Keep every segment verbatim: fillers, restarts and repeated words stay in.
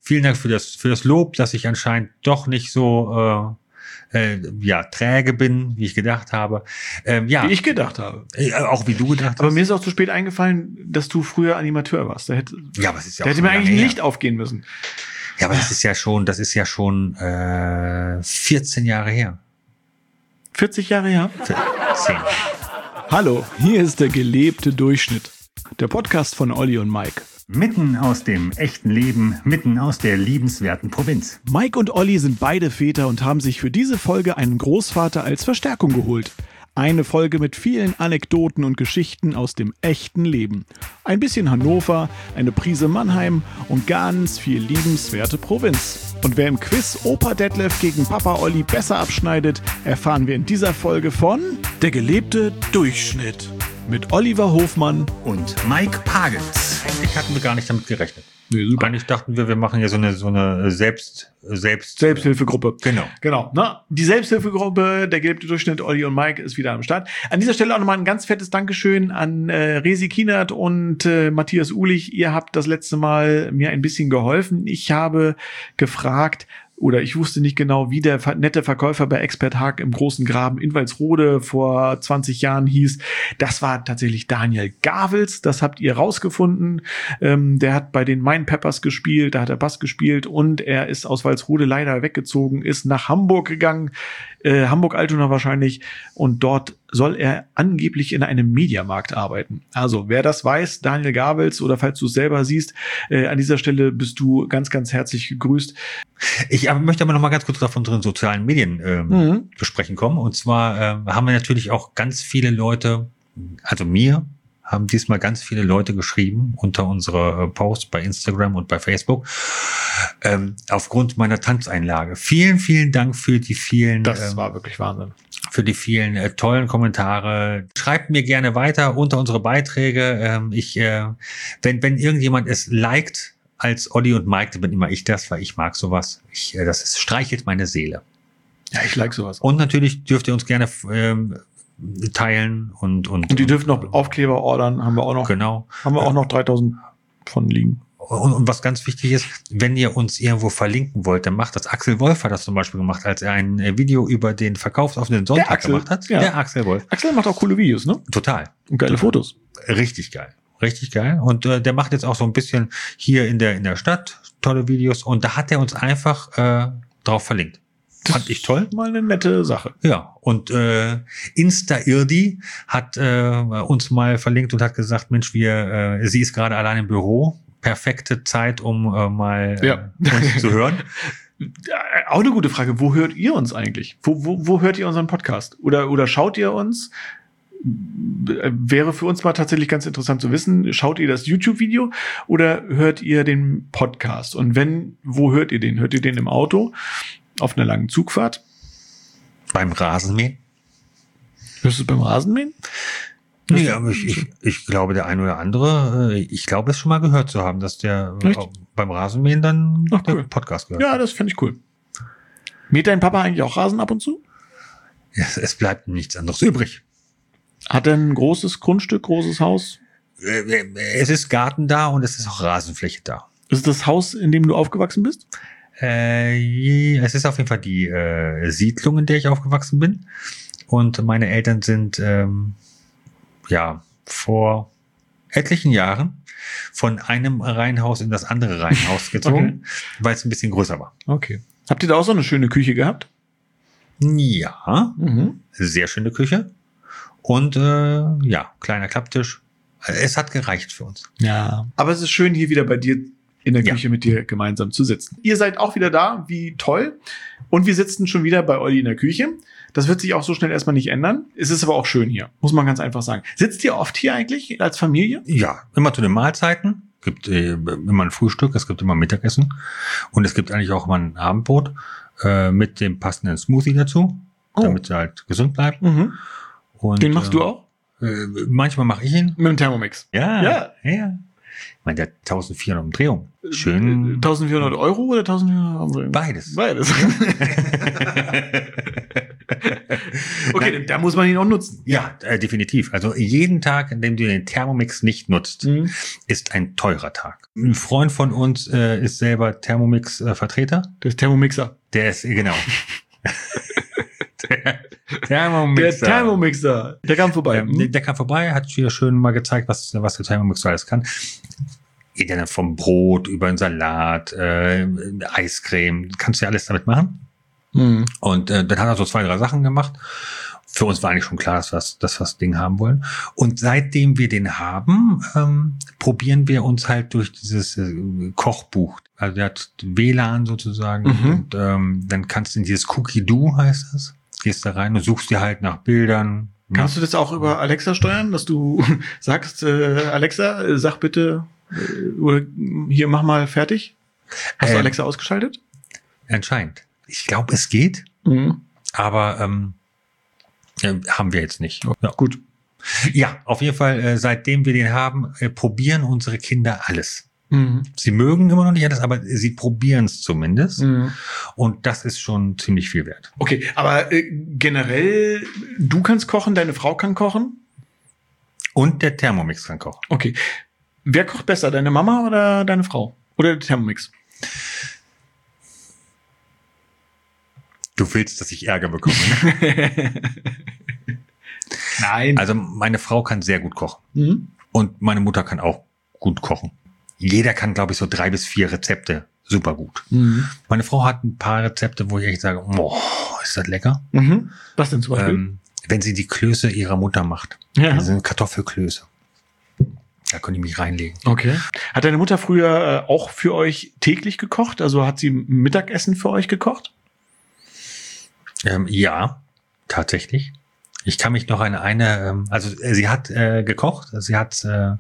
vielen Dank für das, für das Lob, dass ich anscheinend doch nicht so, äh, äh, ja, träge bin, wie ich gedacht habe. Ähm, ja. Wie ich gedacht habe. Äh, auch wie du gedacht hast. Aber mir ist auch zu spät eingefallen, dass du früher Animateur warst. Da hätte, ja, aber es ist ja da auch hätte mir eigentlich ein her. Licht aufgehen müssen. Ja, aber das ist ja schon, das ist ja schon äh, vierzehn Jahre her. vierzig Jahre her? zehn. Hallo, hier ist der gelebte Durchschnitt. Der Podcast von Olli und Mike. Mitten aus dem echten Leben, mitten aus der liebenswerten Provinz. Mike und Olli sind beide Väter und haben sich für diese Folge einen Großvater als Verstärkung geholt. Eine Folge mit vielen Anekdoten und Geschichten aus dem echten Leben. Ein bisschen Hannover, eine Prise Mannheim und ganz viel liebenswerte Provinz. Und wer im Quiz Opa Detlef gegen Papa Olli besser abschneidet, erfahren wir in dieser Folge von Der gelebte Durchschnitt. Mit Oliver Hofmann Und Mike Pagels. Eigentlich hatten wir gar nicht damit gerechnet. Nee, super. Eigentlich dachten wir, wir machen ja so eine, so eine Selbst, Selbst, Selbsthilfegruppe. Genau. Genau. Na, die Selbsthilfegruppe, der gelebte Durchschnitt, Olli und Mike ist wieder am Start. An dieser Stelle auch nochmal ein ganz fettes Dankeschön an äh, Resi Kienert und äh, Matthias Uhlich. Ihr habt das letzte Mal mir ein bisschen geholfen. Ich habe gefragt, oder ich wusste nicht genau, wie der nette Verkäufer bei Expert Haag im Großen Graben in Walsrode vor zwanzig Jahren hieß. Das war tatsächlich Daniel Gavels. Das habt ihr rausgefunden. Ähm, der hat bei den Main Peppers gespielt, da hat er Bass gespielt und er ist aus Walsrode leider weggezogen, ist nach Hamburg gegangen, äh, Hamburg-Altona wahrscheinlich, und dort soll er angeblich in einem Mediamarkt arbeiten. Also, wer das weiß, Daniel Gavels, oder falls du es selber siehst, äh, an dieser Stelle bist du ganz, ganz herzlich gegrüßt. Ich aber möchte aber noch mal ganz kurz auf unseren sozialen Medien ähm, Mhm. besprechen kommen. Und zwar ähm, haben wir natürlich auch ganz viele Leute, also mir haben diesmal ganz viele Leute geschrieben unter unserer äh, Posts bei Instagram und bei Facebook ähm, aufgrund meiner Tanzeinlage. Vielen, vielen Dank für die vielen, Das ähm, war wirklich Wahnsinn. für die vielen äh, tollen Kommentare. Schreibt mir gerne weiter unter unsere Beiträge. Ähm, ich, äh, wenn wenn irgendjemand es liked als Olli und Mike, dann bin immer ich das, weil ich mag sowas. Ich, äh, das ist, streichelt meine Seele. Ja, ich like sowas. Und natürlich dürft ihr uns gerne ähm, teilen und und Und die dürfen noch Aufkleber ordern, haben wir auch noch. Genau. Haben wir auch noch dreitausend von liegen. Und, und was ganz wichtig ist, wenn ihr uns irgendwo verlinken wollt, dann macht das. Axel Wolf hat das zum Beispiel gemacht, als er ein äh, Video über den verkaufsoffenen Sonntag Axel, gemacht hat. ja. Der Axel Wolf. Axel macht auch coole Videos, ne? Total. Und geile Total. Fotos. Richtig geil. Richtig geil. Und äh, der macht jetzt auch so ein bisschen hier in der in der Stadt tolle Videos. Und da hat er uns einfach äh, drauf verlinkt. Fand ich toll. Mal eine nette Sache. Ja, und äh, Insta-Irdi hat äh, uns mal verlinkt und hat gesagt, Mensch, wir, äh, sie ist gerade allein im Büro. Perfekte Zeit, um äh, mal äh, Ja. uns zu hören. Auch eine gute Frage. Wo hört ihr uns eigentlich? Wo, wo, wo hört ihr unseren Podcast? Oder, oder schaut ihr uns? Wäre für uns mal tatsächlich ganz interessant zu wissen. Schaut ihr das YouTube-Video oder hört ihr den Podcast? Und wenn, wo hört ihr den? Hört ihr den im Auto? Auf einer langen Zugfahrt? Beim Rasenmähen? Hörst du es beim Rasenmähen? Nee, aber ich, ich, ich glaube, der eine oder andere, äh, ich glaube, es schon mal gehört zu haben, dass der äh, Echt? beim Rasenmähen dann Ach, der cool. Podcast gehört. Ja, das fände ich cool. Mäht dein Papa eigentlich auch Rasen ab und zu? Es, es bleibt nichts anderes übrig. Hat er ein großes Grundstück, großes Haus? Äh, Es ist Garten da und es ist auch Rasenfläche da. Ist es das Haus, in dem du aufgewachsen bist? Äh, je- es ist auf jeden Fall die äh, Siedlung, in der ich aufgewachsen bin. Und meine Eltern sind ähm, ja vor etlichen Jahren von einem Reihenhaus in das andere Reihenhaus gezogen, weil es ein bisschen größer war. Okay. Habt ihr da auch so eine schöne Küche gehabt? Ja, Mhm. sehr schöne Küche. Und äh, ja, kleiner Klapptisch. Es hat gereicht für uns. Ja. Aber es ist schön, hier wieder bei dir in der Ja. Küche mit dir gemeinsam zu sitzen. Ihr seid auch wieder da, wie toll. Und wir sitzen schon wieder bei Olli in der Küche. Das wird sich auch so schnell erstmal nicht ändern. Es ist aber auch schön hier, muss man ganz einfach sagen. Sitzt ihr oft hier eigentlich als Familie? Ja, immer zu den Mahlzeiten. Es gibt äh, immer ein Frühstück, es gibt immer Mittagessen. Und es gibt eigentlich auch immer ein Abendbrot äh, mit dem passenden Smoothie dazu, Oh. damit sie halt gesund bleibt. Mhm. Und, Den machst äh, du auch? Äh, manchmal mache ich ihn. Mit dem Thermomix. Ja, Ja. ja. ja. Ich meine, der hat eintausendvierhundert Umdrehungen. Schön. eintausendvierhundert Euro oder eintausendvierhundert Euro? Beides. Beides. Okay. Okay, Nein. da muss man ihn auch nutzen. Ja, äh, definitiv. Also jeden Tag, in dem du den Thermomix nicht nutzt, Mhm. ist ein teurer Tag. Ein Freund von uns äh, ist selber Thermomix-Vertreter. Der Thermomixer. Der ist, genau. der Der Thermomixer. Thermomixer. Der kam vorbei. Ähm, der, der kam vorbei, hat hier schön mal gezeigt, was, was der Thermomix alles kann. Geht ja dann vom Brot über den Salat, äh, Eiscreme, kannst du ja alles damit machen. Mhm. Und äh, dann hat er so zwei, drei Sachen gemacht. Für uns war eigentlich schon klar, dass wir das, dass wir das Ding haben wollen. Und seitdem wir den haben, ähm, probieren wir uns halt durch dieses äh, Kochbuch. Also der hat W L A N sozusagen. Mhm. Und ähm, dann kannst du in dieses Cookie-Do, heißt das, gehst da rein und suchst dir halt nach Bildern. Kannst du das auch über Alexa steuern, dass du sagst, äh, Alexa, äh, sag bitte, äh, oder hier, mach mal fertig? Hast du Ähm, Alexa ausgeschaltet? Anscheinend. Ich glaube, es geht, Mhm. aber ähm, äh, haben wir jetzt nicht. Ja. Gut. Ja, auf jeden Fall, äh, seitdem wir den haben, äh, probieren unsere Kinder alles. Mhm. Sie mögen immer noch nicht alles, aber sie probieren es zumindest. Mhm. Und das ist schon ziemlich viel wert. Okay, aber äh, generell, du kannst kochen, deine Frau kann kochen? Und der Thermomix kann kochen. Okay. Wer kocht besser, deine Mama oder deine Frau? Oder der Thermomix? Du willst, dass ich Ärger bekomme. Ne? Nein. Also meine Frau kann sehr gut kochen. Mhm. Und meine Mutter kann auch gut kochen. Jeder kann, glaube ich, so drei bis vier Rezepte super gut. Mhm. Meine Frau hat ein paar Rezepte, wo ich echt sage, boah, ist das lecker. Mhm. Was denn zum Beispiel? Ähm, wenn sie die Klöße ihrer Mutter macht. Ja. Das sind Kartoffelklöße. Da könnte ich mich reinlegen. Okay. Hat deine Mutter früher äh, auch für euch täglich gekocht? Also hat sie Mittagessen für euch gekocht? Ähm, ja, tatsächlich. Ich kann mich noch an eine, ähm, also äh, sie hat äh, gekocht, sie hat äh,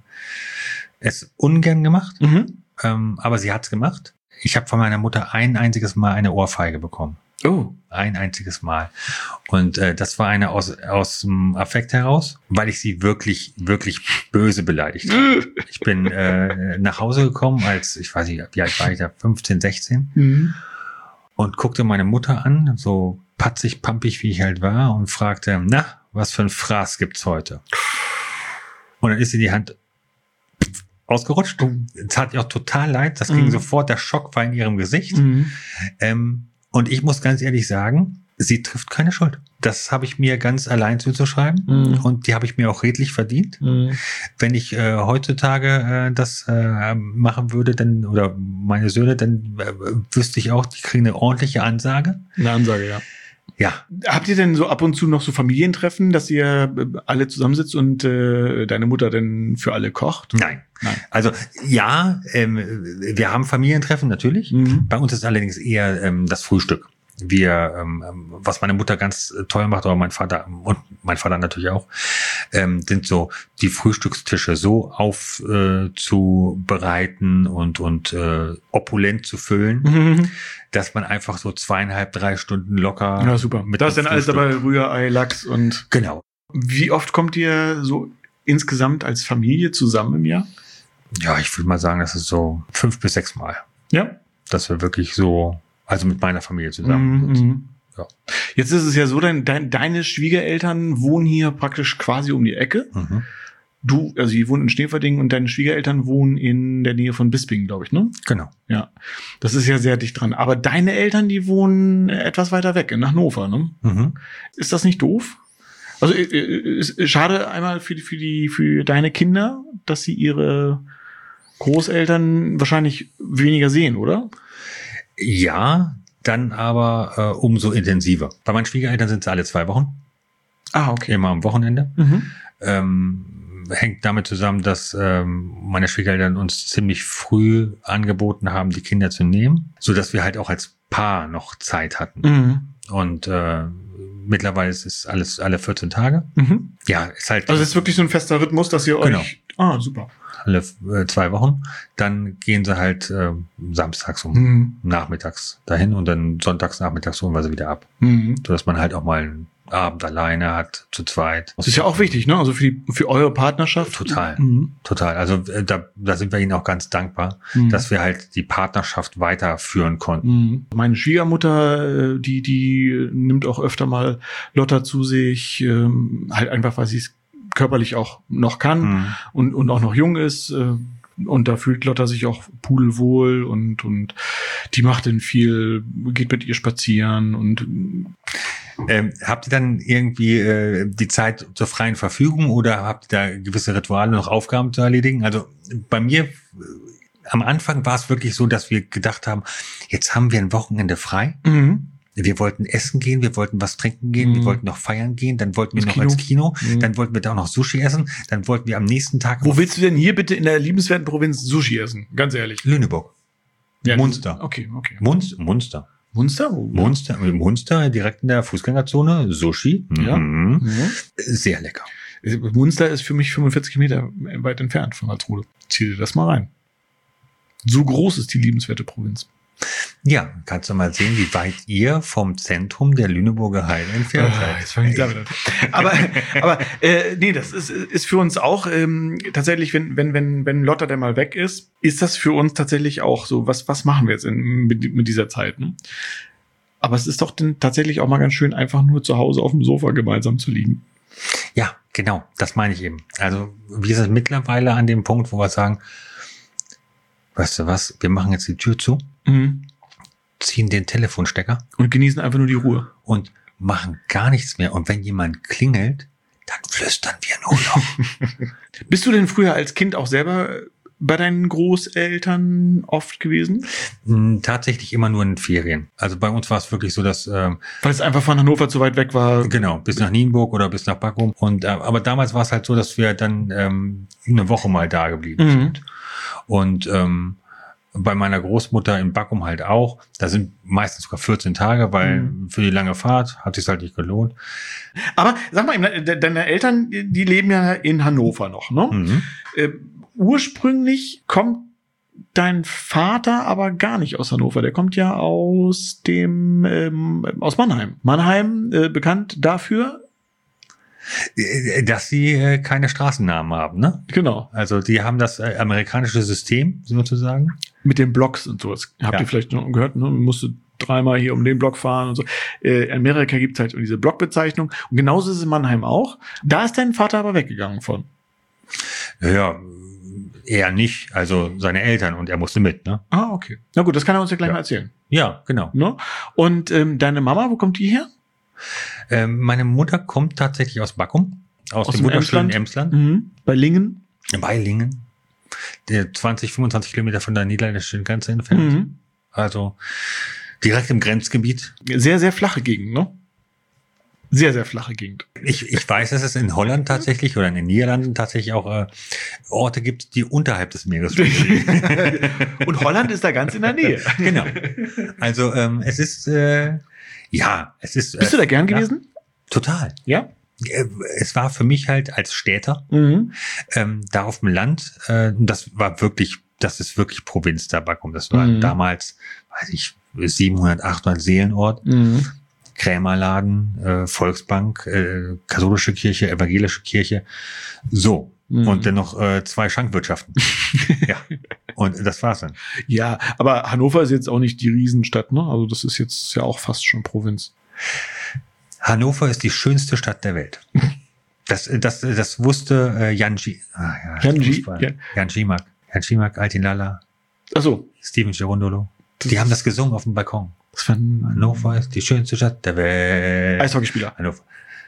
es ungern gemacht, Mhm. ähm, aber sie hat's gemacht. Ich habe von meiner Mutter ein einziges Mal eine Ohrfeige bekommen. Oh. Ein einziges Mal. Und äh, das war eine aus, aus dem Affekt heraus, weil ich sie wirklich, wirklich böse beleidigt habe. Ich bin äh, nach Hause gekommen als, ich weiß nicht, wie alt war ich da, fünfzehn, sechzehn Mhm. und guckte meine Mutter an, so patzig, pampig, wie ich halt war, und fragte, na, was für ein Fraß gibt's heute? Und dann ist sie die Hand ausgerutscht. Es hat ihr auch total leid. Das ging Mhm. sofort, der Schock war in ihrem Gesicht. Mhm. Ähm, und ich muss ganz ehrlich sagen, sie trifft keine Schuld. Das habe ich mir ganz allein zuzuschreiben. Mhm. Und die habe ich mir auch redlich verdient. Mhm. Wenn ich äh, heutzutage äh, das äh, machen würde, dann, oder meine Söhne, dann äh, wüsste ich auch, die kriegen eine ordentliche Ansage. Eine Ansage, ja. Ja, Habt ihr denn so ab und zu noch so Familientreffen, dass ihr äh, alle zusammensitzt und äh, deine Mutter denn für alle kocht? nein. Nein. Also ja, ähm, wir haben Familientreffen natürlich. Mhm. Bei uns ist allerdings eher ähm, das Frühstück. Wir, ähm, was meine Mutter ganz toll macht, aber mein Vater und mein Vater natürlich auch, ähm, sind so die Frühstückstische so aufzubereiten äh, und und äh, opulent zu füllen, Mhm. dass man einfach so zweieinhalb, drei Stunden locker. Ja, super. Mit Da ist dem dann alles Frühstück- dabei, Rührei, Lachs und... Genau. Wie oft kommt ihr so insgesamt als Familie zusammen im Jahr? Ja, ich würde mal sagen, das ist so fünf bis sechs Mal, Ja. dass wir wirklich so, also mit meiner Familie zusammen Mhm. sind. Mhm. Ja. Jetzt ist es ja so, dein, dein, deine Schwiegereltern wohnen hier praktisch quasi um die Ecke. Mhm. Du, also die wohnen in Schneverding und deine Schwiegereltern wohnen in der Nähe von Bisping, glaube ich, ne? Genau. Ja. Das ist ja sehr dicht dran. Aber deine Eltern, die wohnen etwas weiter weg, in Hannover, ne? Mhm. Ist das nicht doof? Also äh, äh, ist schade einmal für die, für die, für deine Kinder, dass sie ihre Großeltern wahrscheinlich weniger sehen, oder? Ja, dann aber äh, umso intensiver. Bei meinen Schwiegereltern sind sie alle zwei Wochen, Ah, okay. immer am Wochenende. Mhm. Ähm, hängt damit zusammen, dass ähm, meine Schwiegereltern uns ziemlich früh angeboten haben, die Kinder zu nehmen, so dass wir halt auch als Paar noch Zeit hatten. Mhm. Und äh, mittlerweile ist es alles alle vierzehn Tage. Mhm. Ja, ist halt Also es ist wirklich so ein fester Rhythmus, dass ihr Genau. euch... Ah, super. alle äh, zwei Wochen. Dann gehen sie halt äh, samstags um Mhm. nachmittags dahin und dann sonntags nachmittags holen wir sie wieder ab. Mhm. So dass man halt auch mal Abend alleine hat, zu zweit. Das ist ja auch wichtig, ne? Also für die, für eure Partnerschaft. Total, Mhm. total. Also äh, da, da sind wir ihnen auch ganz dankbar, Mhm. dass wir halt die Partnerschaft weiterführen konnten. Mhm. Meine Schwiegermutter, äh, die, die nimmt auch öfter mal Lotta zu sich, ähm, halt einfach, weil sie es körperlich auch noch kann Mhm. und, und auch noch jung ist. Äh, und da fühlt Lotta sich auch pudelwohl und, und die macht dann viel, geht mit ihr spazieren und Ähm, habt ihr dann irgendwie äh, die Zeit zur freien Verfügung oder habt ihr da gewisse Rituale, noch Aufgaben zu erledigen? Also bei mir, äh, am Anfang war es wirklich so, dass wir gedacht haben, jetzt haben wir ein Wochenende frei. mhm. Wir wollten essen gehen, wir wollten was trinken gehen, Mhm. wir wollten noch feiern gehen, dann wollten wir Ins noch ins Kino, Mhm. dann wollten wir da auch noch Sushi essen, dann wollten wir am nächsten Tag Wo willst du denn hier bitte in der liebenswerten Provinz Sushi essen? Ganz ehrlich. Lüneburg. Ja, Munster. Okay, okay. Munster. Munster. Munster? Wo? Munster. Munster, direkt in der Fußgängerzone. Sushi. Ja. Mhm. Mhm. Sehr lecker. Munster ist für mich fünfundvierzig Kilometer weit entfernt von Karlsruhe. Zieh dir das mal rein. So groß ist die liebenswerte Provinz. Ja, kannst du mal sehen, wie weit ihr vom Zentrum der Lüneburger Heide entfernt Ah, seid. jetzt fang ich damit an. Aber, aber äh, nee, das ist, ist für uns auch ähm, tatsächlich, wenn, wenn, wenn, wenn Lotta dann mal weg ist, ist das für uns tatsächlich auch so, was, was machen wir jetzt in, mit, mit dieser Zeit? Ne? Aber es ist doch dann tatsächlich auch mal ganz schön, einfach nur zu Hause auf dem Sofa gemeinsam zu liegen. Ja, genau, das meine ich eben. Also wir sind mittlerweile an dem Punkt, wo wir sagen, weißt du was, wir machen jetzt die Tür zu, Mhm. ziehen den Telefonstecker Und genießen einfach nur die Ruhe. und machen gar nichts mehr. Und wenn jemand klingelt, dann flüstern wir nur noch. Bist du denn früher als Kind auch selber bei deinen Großeltern oft gewesen? Hm, Tatsächlich immer nur in den Ferien. Also bei uns war es wirklich so, dass ähm, Weil es einfach von Hannover zu weit weg war. genau, bis nach Nienburg oder bis nach Backrum. Und äh, aber damals war es halt so, dass wir dann ähm, eine Woche mal da geblieben Mhm. sind. Und ähm, bei meiner Großmutter in Backrum halt auch. Da sind meistens sogar vierzehn Tage, weil Mhm. für die lange Fahrt hat es halt nicht gelohnt. Aber sag mal, de- deine Eltern, die leben ja in Hannover noch, ne? Mhm. Äh, ursprünglich kommt dein Vater aber gar nicht aus Hannover. Der kommt ja aus dem ähm, aus Mannheim. Mannheim äh, bekannt dafür. Äh, Dass sie äh, keine Straßennamen haben, ne? Genau. Also die haben das äh, amerikanische System sozusagen. Mit den Blocks und sowas. Habt Ja. ihr vielleicht noch gehört, ne? Man musste dreimal hier um den Block fahren und so. Äh, in Amerika gibt's halt diese Blockbezeichnung. Und genauso ist es in Mannheim auch. Da ist dein Vater aber weggegangen von. Ja, ja, eher nicht. Also seine Eltern und er musste mit, ne? Ah, okay. Na gut, das kann er uns ja gleich Ja. mal erzählen. Ja, genau. Ne? Und ähm, deine Mama, wo kommt die her? Ähm, meine Mutter kommt tatsächlich aus Backrum, aus, Aus dem dem wunderschönen Emsland? Emsland, Mhm. Bei Lingen. bei Lingen, der zwanzig, fünfundzwanzig Kilometer von der niederländischen Grenze entfernt. Mhm. Also direkt im Grenzgebiet. Sehr, sehr flache Gegend, ne? Sehr, sehr flache Gegend. Ich, ich weiß, dass es in Holland tatsächlich oder in den Niederlanden tatsächlich auch äh, Orte gibt, die unterhalb des Meeres liegen. Und Holland ist da ganz in der Nähe. Genau. Also ähm, es ist, äh, ja, es ist... Bist du da gern ja, gewesen? Total. Ja. Äh, Es war für mich halt als Städter Mhm. ähm, da auf dem Land, äh, das war wirklich, das ist wirklich Provinz da Backrum. Das war Mhm. damals, weiß ich, siebenhundert, achthundert Seelenort, Mhm. Krämerladen, äh, Volksbank, äh, katholische Kirche, evangelische Kirche, so. Mhm. Und dann noch äh, zwei Schankwirtschaften. Ja. Und das war's dann. Ja, aber Hannover ist jetzt auch nicht die Riesenstadt, ne? Also das ist jetzt ja auch fast schon Provinz. Hannover ist die schönste Stadt der Welt. Das, das, das wusste äh, Jan G. Ah, ja, Jan G- Fußball. Jan- Jan Gimak. Jan Gimak, Altin Lala, Ach so. Steven Gerondolo. Die haben das gesungen auf dem Balkon. Das war ein Hannover ist die schönste Stadt der Welt. Eishockeyspieler. Hannover.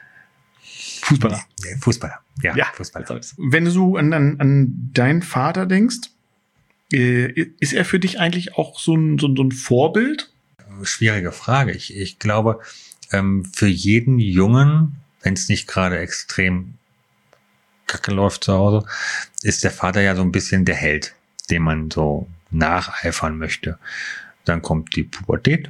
Fußballer. Nee, Fußballer. Ja, Ja, Fußballer. Wenn du so an, an, an deinen Vater denkst, äh, ist er für dich eigentlich auch so ein, so ein, so ein Vorbild? Schwierige Frage. Ich, ich glaube, ähm, für jeden Jungen, wenn es nicht gerade extrem kacke läuft zu Hause, ist der Vater ja so ein bisschen der Held, dem man so nacheifern möchte. Dann kommt die Pubertät.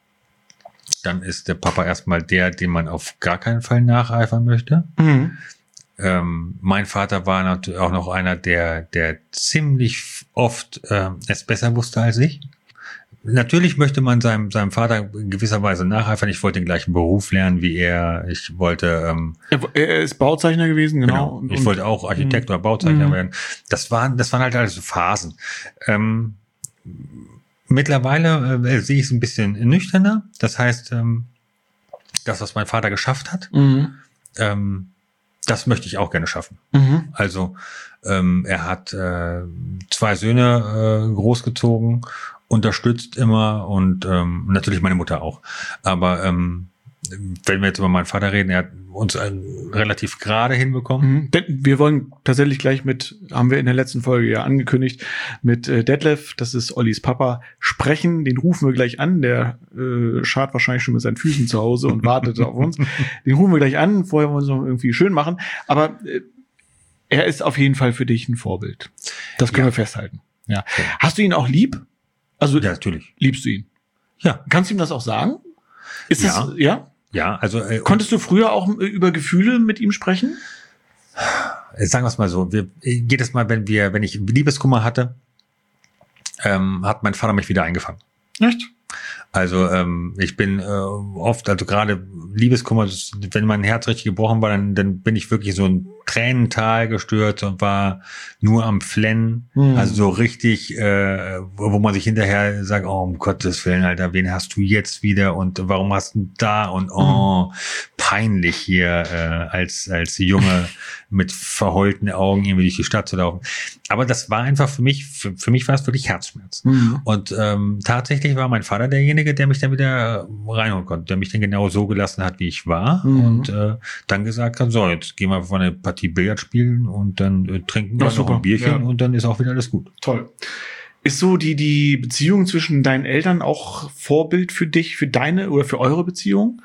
Dann ist der Papa erstmal der, dem man auf gar keinen Fall nacheifern möchte. Mhm. Ähm, mein Vater war natürlich auch noch einer, der, der ziemlich oft äh, es besser wusste als ich. Natürlich möchte man seinem, seinem Vater in gewisser Weise nacheifern. Ich wollte den gleichen Beruf lernen wie er. Ich wollte... Ähm, er, er ist Bauzeichner gewesen, genau. genau. Ich und, wollte auch Architekt oder Bauzeichner mh. werden. Das waren, das waren halt alles so Phasen. Ähm, mittlerweile äh, sehe ich es ein bisschen nüchterner. Das heißt, ähm, das, was mein Vater geschafft hat, Mhm. ähm, das möchte ich auch gerne schaffen. Mhm. Also ähm, er hat äh, zwei Söhne äh, großgezogen, unterstützt immer und ähm, natürlich meine Mutter auch. Aber ähm, wenn wir jetzt über meinen Vater reden, er hat uns äh, relativ gerade hinbekommen. Mhm. Denn wir wollen tatsächlich gleich mit, haben wir in der letzten Folge ja angekündigt, mit äh, Detlef, das ist Ollis Papa, sprechen. Den rufen wir gleich an. Der äh, schart wahrscheinlich schon mit seinen Füßen zu Hause und wartet auf uns. Den rufen wir gleich an. Vorher wollen wir es noch irgendwie schön machen. Aber äh, er ist auf jeden Fall für dich ein Vorbild. Das können Ja. wir festhalten. Ja. Ja. Hast du ihn auch lieb? Also Ja, natürlich. liebst du ihn? Ja. Kannst du ihm das auch sagen? Ist Ja. das, ja? Ja, also äh, Konntest du früher auch äh, über Gefühle mit ihm sprechen? sagen wir es mal so, wir, jedes Mal, wenn wir, wenn ich Liebeskummer hatte, ähm, hat mein Vater mich wieder eingefangen. Echt? Also ähm, ich bin äh, oft, also gerade Liebeskummer, das- wenn mein Herz richtig gebrochen war, dann, dann bin ich wirklich so ein Tränental gestürzt und war nur am Flennen. Mhm. Also so richtig, äh, wo wo man sich hinterher sagt, oh, um Gottes Willen, Alter, wen hast du jetzt wieder und warum hast du da und oh, peinlich hier äh, als als Junge mit verheulten Augen irgendwie durch die Stadt zu laufen. Aber das war einfach für mich, für, für mich war es wirklich Herzschmerz. Mhm. Und ähm, tatsächlich war mein Vater derjenige, der mich dann wieder reinholen konnte, der mich dann genau so gelassen hat, wie ich war. Mhm. Und äh, dann gesagt hat, so, jetzt gehen wir einfach eine Partie Billard spielen und dann äh, trinken wir Ach, noch super. ein Bierchen Ja. und dann ist auch wieder alles gut. Toll. Ist so die, die Beziehung zwischen deinen Eltern auch Vorbild für dich, für deine oder für eure Beziehung?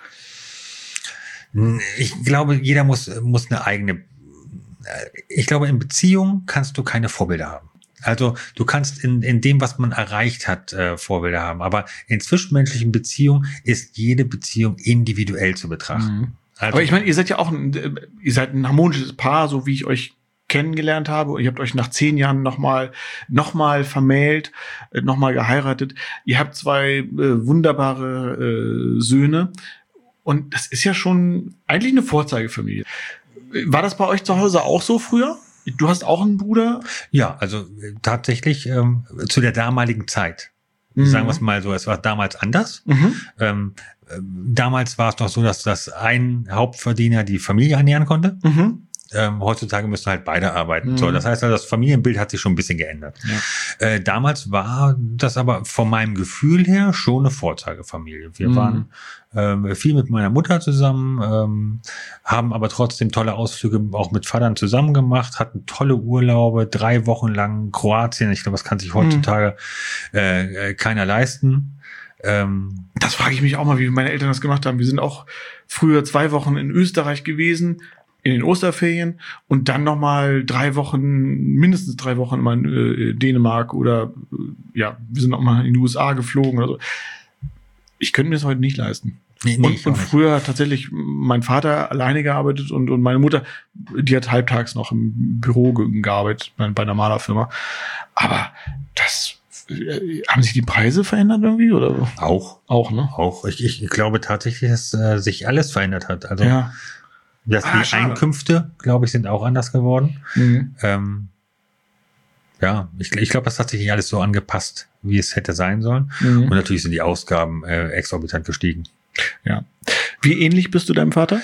Ich glaube, jeder muss, muss eine eigene, ich glaube, in Beziehung kannst du keine Vorbilder haben. Also du kannst in, in dem, was man erreicht hat, äh, Vorbilder haben. Aber in zwischenmenschlichen Beziehungen ist jede Beziehung individuell zu betrachten. Also, Aber ich meine, ihr seid ja auch ein, äh, ihr seid ein harmonisches Paar, so wie ich euch kennengelernt habe. Ihr habt euch nach zehn Jahren nochmal noch mal vermählt, äh, nochmal geheiratet. Ihr habt zwei äh, wunderbare äh, Söhne. Und das ist ja schon eigentlich eine Vorzeigefamilie. War das bei euch zu Hause auch so früher? Du hast auch einen Bruder? ja, also äh, tatsächlich ähm, zu der damaligen Zeit. Mhm. Sagen wir es mal so, es war damals anders. Mhm. Ähm, äh, damals war es noch so, dass das ein Hauptverdiener die Familie ernähren konnte. Mhm. Ähm, heutzutage müssen halt beide arbeiten. Mhm. So, das heißt, also, das Familienbild hat sich schon ein bisschen geändert. Ja. Äh, damals war das aber von meinem Gefühl her schon eine Vorzeigefamilie. Wir Mhm. waren ähm, viel mit meiner Mutter zusammen, ähm, haben aber trotzdem tolle Ausflüge auch mit Vatern zusammen gemacht, hatten tolle Urlaube, drei Wochen lang Kroatien. Ich glaube, das kann sich heutzutage äh, keiner leisten. Ähm, Das frage ich mich auch mal, wie meine Eltern das gemacht haben. Wir sind auch früher zwei Wochen in Österreich gewesen, in den Osterferien, und dann nochmal drei Wochen, mindestens drei Wochen immer in äh, Dänemark oder äh, ja, wir sind auch mal in die U S A geflogen oder so. Ich könnte mir das heute nicht leisten. nee, nee, und ich auch und nicht. früher hat tatsächlich mein Vater alleine gearbeitet und, und meine Mutter, die hat halbtags noch im Büro ge- gearbeitet, bei, bei einer Malerfirma. Aber das, äh, haben sich die Preise verändert irgendwie oder? Auch. Auch, ne? Auch. Ich, ich glaube tatsächlich, dass äh, sich alles verändert hat. Also Ja. dass Ah, die schade. Einkünfte, glaube ich, sind auch anders geworden. Mhm. Ähm, ja, ich, ich glaube, das hat sich nicht alles so angepasst, wie es hätte sein sollen. Mhm. Und natürlich sind die Ausgaben äh, exorbitant gestiegen. Ja. Wie ähnlich bist du deinem Vater?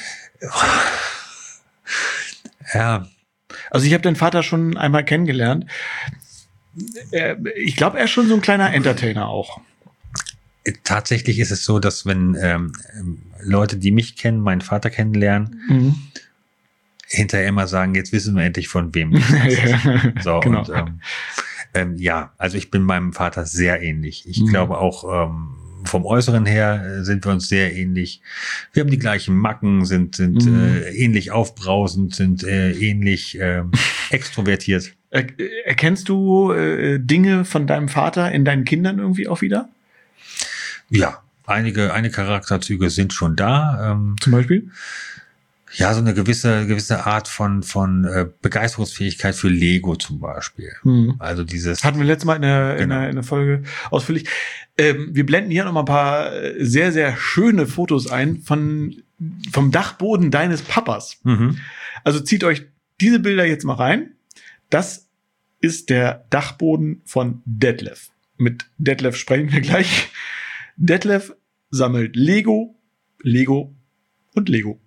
Ja, Also ich habe deinen Vater schon einmal kennengelernt. Er, ich glaube, er ist schon so ein kleiner Entertainer auch. tatsächlich ist es so, dass wenn ähm, ähm, Leute, die mich kennen, meinen Vater kennenlernen, Mhm. hinterher immer sagen, jetzt wissen wir endlich von wem. das ist. So, Genau. und ähm, ähm, ja, also ich bin meinem Vater sehr ähnlich. Ich Mhm. glaube auch ähm, vom Äußeren her äh, sind wir uns sehr ähnlich. Wir haben die gleichen Macken, sind sind Mhm. äh, ähnlich aufbrausend, sind äh, ähnlich äh, extrovertiert. Er, erkennst du äh, Dinge von deinem Vater in deinen Kindern irgendwie auch wieder? Ja, einige einige Charakterzüge sind schon da. Ähm, Zum Beispiel? ja, so eine gewisse, gewisse Art von, von äh, Begeisterungsfähigkeit für Lego zum Beispiel. Hm. Also dieses. Hatten wir letztes Mal in der, Genau. in der, in der Folge ausführlich. Ähm, wir blenden hier noch mal ein paar äh, sehr, sehr schöne Fotos ein von, vom Dachboden deines Papas. Mhm. Also zieht euch diese Bilder jetzt mal rein. Das ist der Dachboden von Detlef. Mit Detlef sprechen wir gleich. Detlef sammelt Lego, Lego und Lego.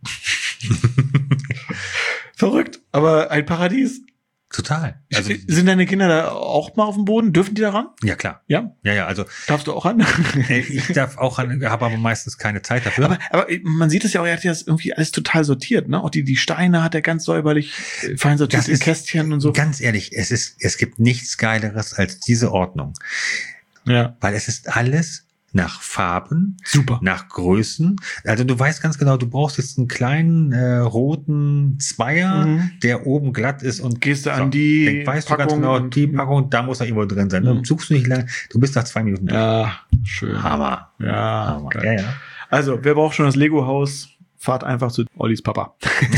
Verrückt, aber ein Paradies. Total. Also, Sind deine Kinder da auch mal auf dem Boden? Dürfen die da ran? ja, klar. Ja? Ja, ja, also Darfst du auch ran? äh, ich darf auch ran, habe aber meistens keine Zeit dafür. aber, aber man sieht es ja auch, er hat ja das irgendwie alles total sortiert, ne? Auch die, die Steine hat er ganz säuberlich äh, fein sortiert Das in ist- Kästchen und so. Ganz ehrlich, es ist, es gibt nichts Geileres als diese Ordnung. Ja. Weil es ist alles nach Farben, Super. nach Größen. Also du weißt ganz genau, du brauchst jetzt einen kleinen äh, roten Zweier, Mhm. der oben glatt ist und Gehst du an so, die dann weißt Packung du ganz genau, und- die Packung, da muss er irgendwo drin sein. Dann Mhm. suchst du nicht lange, du bist nach zwei Minuten durch. Ja, schön. Hammer. Ja, Hammer. geil. Ja, ja. Also, wer braucht schon das Lego-Haus? Fahrt einfach zu Ollis Papa.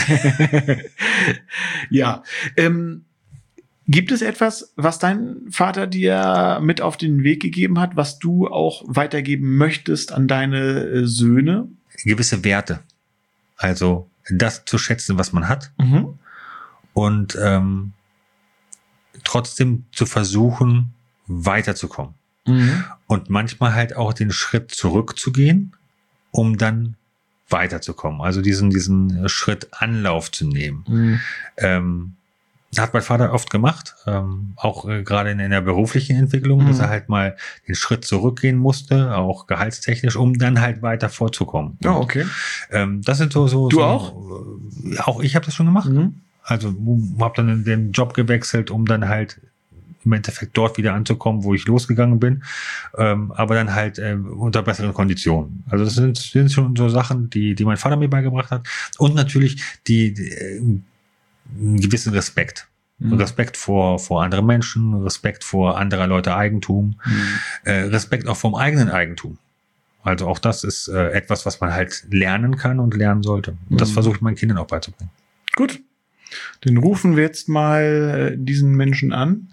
Ja. Ähm, gibt es etwas, was dein Vater dir mit auf den Weg gegeben hat, was du auch weitergeben möchtest an deine äh, Söhne? Gewisse Werte. Also das zu schätzen, was man hat Mhm. und ähm, trotzdem zu versuchen, weiterzukommen. Mhm. Und manchmal halt auch den Schritt zurückzugehen, um dann weiterzukommen. Also diesen, diesen Schritt Anlauf zu nehmen. Mhm. Ähm, hat mein Vater oft gemacht, ähm, auch äh, gerade in, in der beruflichen Entwicklung, Mhm. dass er halt mal den Schritt zurückgehen musste, auch gehaltstechnisch, um dann halt weiter vorzukommen. Ja, okay. Ähm, das sind so, so Du so, auch? Äh, auch ich habe das schon gemacht. Mhm. Also habe dann den Job gewechselt, um dann halt im Endeffekt dort wieder anzukommen, wo ich losgegangen bin, ähm, aber dann halt äh, unter besseren Konditionen. Also das sind, sind schon so Sachen, die, die mein Vater mir beigebracht hat. Und natürlich die, die äh, einen gewissen Respekt. Mhm. Respekt vor, vor anderen Menschen, Respekt vor anderer Leute Eigentum, Mhm. äh, Respekt auch vom eigenen Eigentum. Also auch das ist äh, etwas, was man halt lernen kann und lernen sollte. Und das Mhm. versuche ich meinen Kindern auch beizubringen. Gut. Dann rufen wir jetzt mal äh, diesen Menschen an,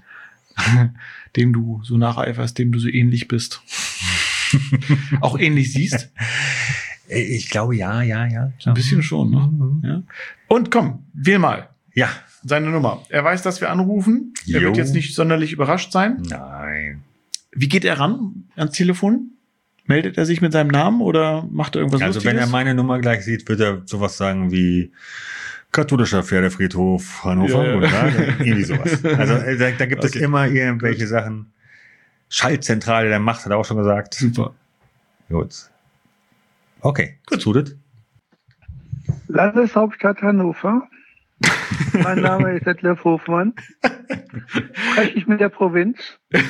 dem du so nacheiferst, dem du so ähnlich bist. Auch ähnlich siehst. Äh, Ich glaube, ja, ja, ja. So ein bisschen schon, ne? Mhm. Ja. Und komm, wähl mal Ja. seine Nummer. Er weiß, dass wir anrufen. Er Jo. wird jetzt nicht sonderlich überrascht sein. Nein. Wie geht er ran ans Telefon? Meldet er sich mit seinem Namen oder macht er irgendwas Also wenn Lustiges? er meine Nummer gleich sieht, wird er sowas sagen wie katholischer Pferdefriedhof Hannover Ja, ja. oder irgendwie sowas. Also äh, da, da gibt es Okay. immer irgendwelche Sachen. Schaltzentrale der Macht hat er auch schon gesagt. Super. Gut. Okay, gut. Judith. Landeshauptstadt Hannover. Mein Name ist Detlef Hofmann. Spreche ich mit der Provinz?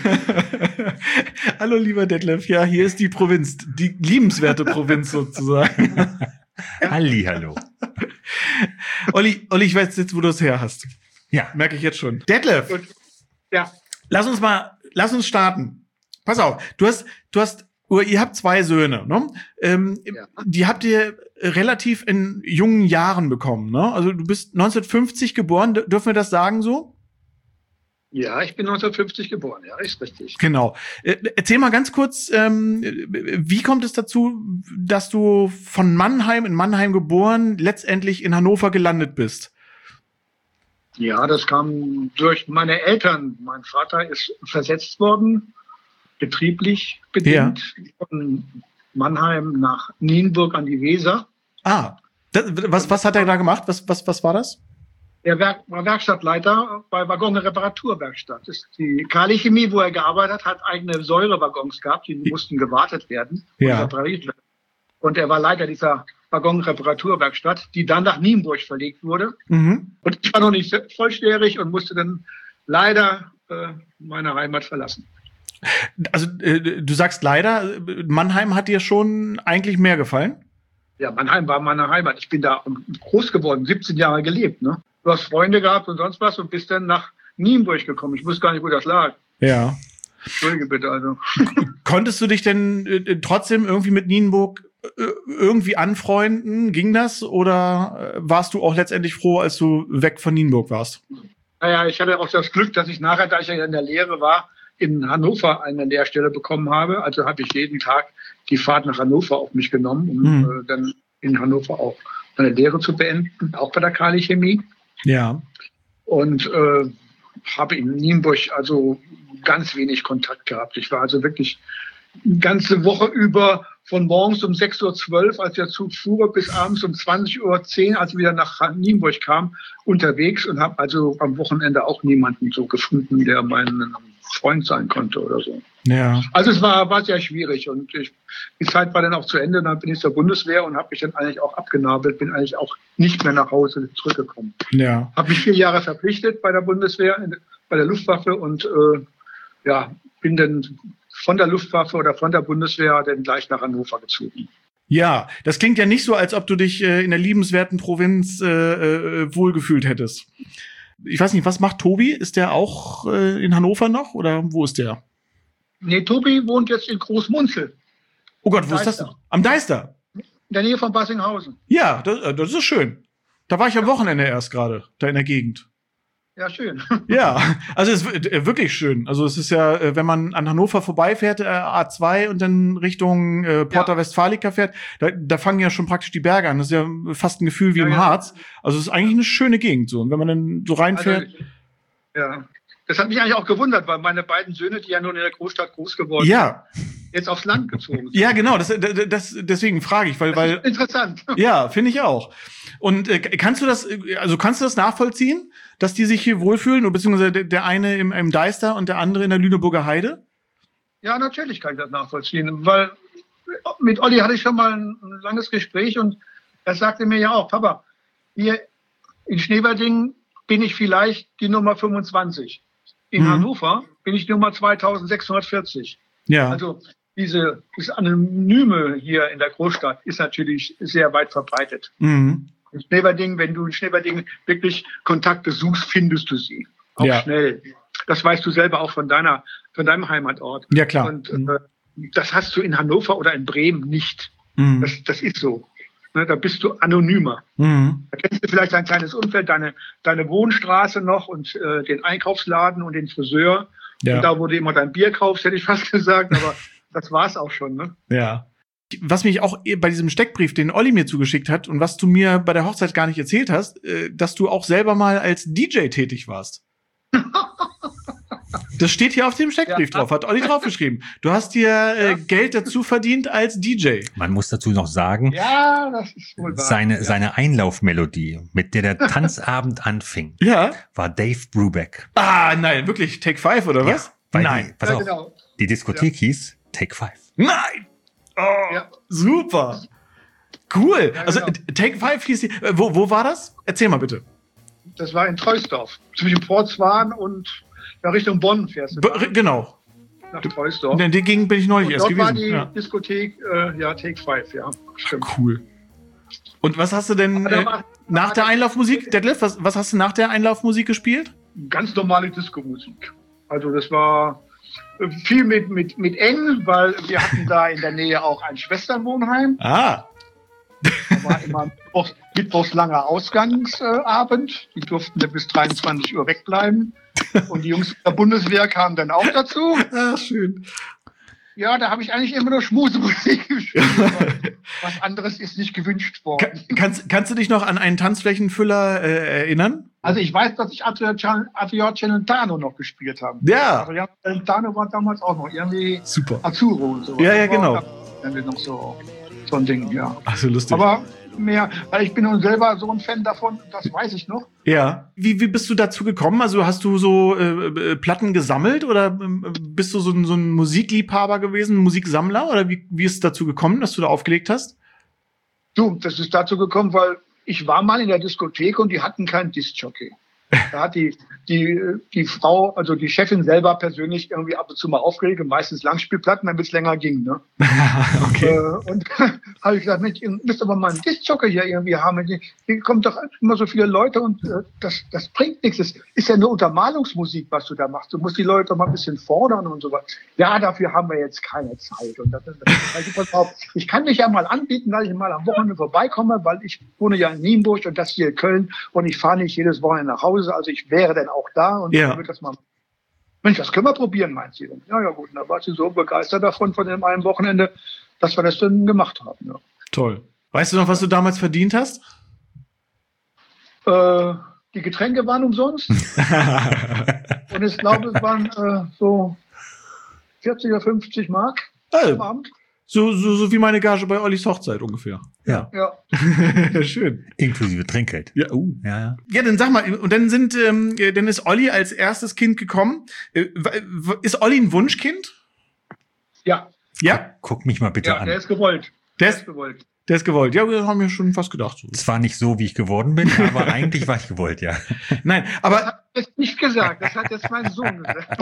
Hallo lieber Detlef, ja, hier ist die Provinz, die liebenswerte Provinz sozusagen. Halli, hallo. Olli, Olli, ich weiß jetzt, wo du es her hast. Ja. Merke ich jetzt schon. Detlef, Gut. Ja. lass uns mal, lass uns starten. Pass auf, du hast, du hast, oder ihr habt zwei Söhne, ne? Ähm, Ja. Die habt ihr relativ in jungen Jahren bekommen, ne? Also du bist neunzehnhundertfünfzig geboren, d- dürfen wir das sagen so? Ja, ich bin neunzehnhundertfünfzig geboren, ja, ist richtig. Genau. Äh, Erzähl mal ganz kurz, ähm, wie kommt es dazu, dass du von Mannheim in Mannheim geboren, letztendlich in Hannover gelandet bist? Ja, das kam durch meine Eltern. Mein Vater ist versetzt worden, betrieblich bedingt, von Mannheim nach Nienburg an die Weser. Ah, das, was, was hat er da gemacht? Was, was, was war das? Er Werk, war Werkstattleiter bei Waggon-Reparaturwerkstatt. Das ist die Kali-Chemie, wo er gearbeitet hat, hat eigene Säurewaggons gehabt, die mussten gewartet werden und Ja. repariert werden. Und er war Leiter dieser Waggon-Reparaturwerkstatt, die dann nach Nienburg verlegt wurde. Mhm. Und ich war noch nicht vollständig und musste dann leider äh, meine Heimat verlassen. Also äh, du sagst leider, Mannheim hat dir schon eigentlich mehr gefallen? Ja, Mannheim war meine Heimat. Ich bin da groß geworden, siebzehn Jahre gelebt. Ne? Du hast Freunde gehabt und sonst was und bist dann nach Nienburg gekommen. Ich wusste gar nicht, wo das lag. Ja. Entschuldige bitte. Also. Konntest du dich denn äh, trotzdem irgendwie mit Nienburg irgendwie anfreunden? Ging das? Oder warst du auch letztendlich froh, als du weg von Nienburg warst? Naja, ich hatte auch das Glück, dass ich nachher, da ich ja in der Lehre war, in Hannover eine Lehrstelle bekommen habe. Also habe ich jeden Tag die Fahrt nach Hannover auf mich genommen, um mhm. äh, dann in Hannover auch meine Lehre zu beenden, auch bei der Kali Chemie. Ja. Und äh, habe in Nienburg also ganz wenig Kontakt gehabt. Ich war also wirklich eine ganze Woche über von morgens um sechs Uhr zwölf, als der Zug fuhr, bis abends um zwanzig Uhr zehn, als ich wieder nach Nienburg kam, unterwegs und habe also am Wochenende auch niemanden so gefunden, der mein Freund sein konnte oder so. Ja. Also es war, war sehr schwierig und ich, die Zeit war dann auch zu Ende. Dann bin ich zur Bundeswehr und habe mich dann eigentlich auch abgenabelt, bin eigentlich auch nicht mehr nach Hause zurückgekommen. Ja. Habe mich vier Jahre verpflichtet bei der Bundeswehr, bei der Luftwaffe und äh, ja, bin dann von der Luftwaffe oder von der Bundeswehr dann gleich nach Hannover gezogen. Ja, das klingt ja nicht so, als ob du dich äh, in der liebenswerten Provinz äh, äh, wohlgefühlt hättest. Ich weiß nicht, was macht Tobi? Ist der auch äh, in Hannover noch oder wo ist der? Nee, Tobi wohnt jetzt in Großmunzel. Oh Gott, wo ist das? Am Deister? In der Nähe von Bassinghausen. Ja, das, das ist schön. Da war ich am Wochenende erst gerade, da in der Gegend. Ja, schön. Ja, also es ist wirklich schön. Also es ist ja, wenn man an Hannover vorbeifährt, äh, A zwei und dann Richtung äh, Porta ja. Westfalica fährt, da, da fangen ja schon praktisch die Berge an. Das ist ja fast ein Gefühl wie ja, im ja. Harz. Also es ist eigentlich eine schöne Gegend so. Und wenn man dann so reinfährt. Also, ja, das hat mich eigentlich auch gewundert, weil meine beiden Söhne, die ja nur in der Großstadt groß geworden ja. sind, jetzt aufs Land gezogen sind. Ja, genau. Das, das, deswegen frage ich, weil, das ist weil interessant. Ja, finde ich auch. Und äh, kannst du das, also kannst du das nachvollziehen, dass die sich hier wohlfühlen, beziehungsweise der, der eine im, im Deister und der andere in der Lüneburger Heide? Ja, natürlich kann ich das nachvollziehen, weil mit Olli hatte ich schon mal ein, ein langes Gespräch und er sagte mir ja auch, Papa, hier in Schneewerding bin ich vielleicht die Nummer fünfundzwanzig. In mhm. Hannover bin ich Nummer zweitausendsechshundertvierzig. Ja. Also diese, diese Anonyme hier in der Großstadt ist natürlich sehr weit verbreitet. Mhm. In Schneewerding, wenn du in Schneewerding wirklich Kontakte suchst, findest du sie. Auch ja. schnell. Das weißt du selber auch von deiner, von deinem Heimatort. Ja, klar. Und äh, das hast du in Hannover oder in Bremen nicht. Mhm. Das, das ist so. Ne, da bist du anonymer. Mhm. Da kennst du vielleicht dein kleines Umfeld, deine, deine Wohnstraße noch und äh, den Einkaufsladen und den Friseur. Ja. Und da, wo du immer dein Bier kaufst, hätte ich fast gesagt, aber das war's auch schon, ne? Ja. Was mich auch bei diesem Steckbrief, den Olli mir zugeschickt hat und was du mir bei der Hochzeit gar nicht erzählt hast, äh, dass du auch selber mal als D J tätig warst. Das steht hier auf dem Steckbrief ja. drauf, hat Olli draufgeschrieben. Du hast dir äh, ja. Geld dazu verdient als D J. Man muss dazu noch sagen, ja, das ist wohl wahr. Seine, ja. seine Einlaufmelodie, mit der der Tanzabend anfing, ja. war Dave Brubeck. Ah, nein, wirklich Take Five oder was? Ja, weil nein. Die, pass ja, auf, genau. die Diskothek ja. hieß Take Five. Nein! Oh, ja. super. Cool. Ja, also genau. Take Five hieß die. Äh, wo, wo war das? Erzähl mal bitte. Das war in Treusdorf. Zwischen Pforzwahn und ja, Richtung Bonn fährst du. B- genau. Nach Treusdorf. In der Gegend bin ich neulich und erst dort gewesen. war die ja. Diskothek, äh, ja, Take Five, ja. Stimmt. Cool. Und was hast du denn äh, nach der Einlaufmusik, Detlef, was, was hast du nach der Einlaufmusik gespielt? Ganz normale Disco-Musik. Also das war viel mit, mit, mit eng, weil wir hatten da in der Nähe auch ein Schwesternwohnheim. Ah. Da war immer mittwochs, mittwochs langer Ausgangsabend. Die durften dann bis dreiundzwanzig Uhr wegbleiben. Und die Jungs der Bundeswehr kamen dann auch dazu. Ach, schön. Ja, da habe ich eigentlich immer nur Schmusemusik gespielt. Was anderes ist nicht gewünscht worden. Kann, kannst, kannst du dich noch an einen Tanzflächenfüller äh, erinnern? Also ich weiß, dass ich Adriano Celentano noch gespielt habe. Ja. Adriano Celentano war damals auch noch irgendwie super. Azzurro und so. Ja, ja, genau. Dann noch so, so ein Ding, ja. Ach so, lustig. Aber mehr, weil ich bin nun selber so ein Fan davon, das weiß ich noch. Ja. Wie, wie bist du dazu gekommen? Also hast du so äh, Platten gesammelt oder äh, bist du so ein, so ein Musikliebhaber gewesen, ein Musiksammler? Oder wie, wie ist es dazu gekommen, dass du da aufgelegt hast? Du, das ist dazu gekommen, weil ich war mal in der Diskothek und die hatten keinen Diskjockey. Da hat die, die, die Frau, also die Chefin selber persönlich irgendwie ab und zu mal aufgeregt, meistens Langspielplatten, damit es länger ging. Ne? Okay. Äh, und habe ich gesagt, Mensch, ihr müsst aber mal einen Discjockey hier irgendwie haben. Hier kommen doch immer so viele Leute und äh, das, das bringt nichts. Das ist ja nur Untermalungsmusik, was du da machst. Du musst die Leute mal ein bisschen fordern und so was. Ja, dafür haben wir jetzt keine Zeit. Und das, das, also, pass auf, ich kann mich ja mal anbieten, dass ich mal am Wochenende vorbeikomme, weil ich wohne ja in Nienburg und das hier in Köln und ich fahre nicht jedes Wochenende nach Hause. Also ich wäre dann auch da und ja. dann wird das mal. Mensch, das können wir probieren, meint sie. Ja, ja gut, da war sie so begeistert davon, von dem einen Wochenende, dass wir das dann gemacht haben. Ja. Toll. Weißt du noch, was du damals verdient hast? Äh, die Getränke waren umsonst. Und ich glaube, es waren äh, so vierzig oder fünfzig Mark also, am Abend. So, so, so wie meine Gage bei Ollis Hochzeit ungefähr. Ja. Ja. Schön. Inklusive Trinkgeld. Ja, uh. Ja, ja. Ja, dann sag mal, und dann sind, ähm, dann ist Olli als erstes Kind gekommen. Äh, ist Olli ein Wunschkind? Ja. Ja? Guck mich mal bitte Ja, an. der ist gewollt. Der Der ist, ist gewollt. der ist gewollt. Ja, wir haben ja schon fast gedacht. So. Zwar nicht so, wie ich geworden bin, aber eigentlich war ich gewollt, ja. Nein, Das aber, hat er jetzt nicht gesagt, das hat jetzt mein Sohn gesagt.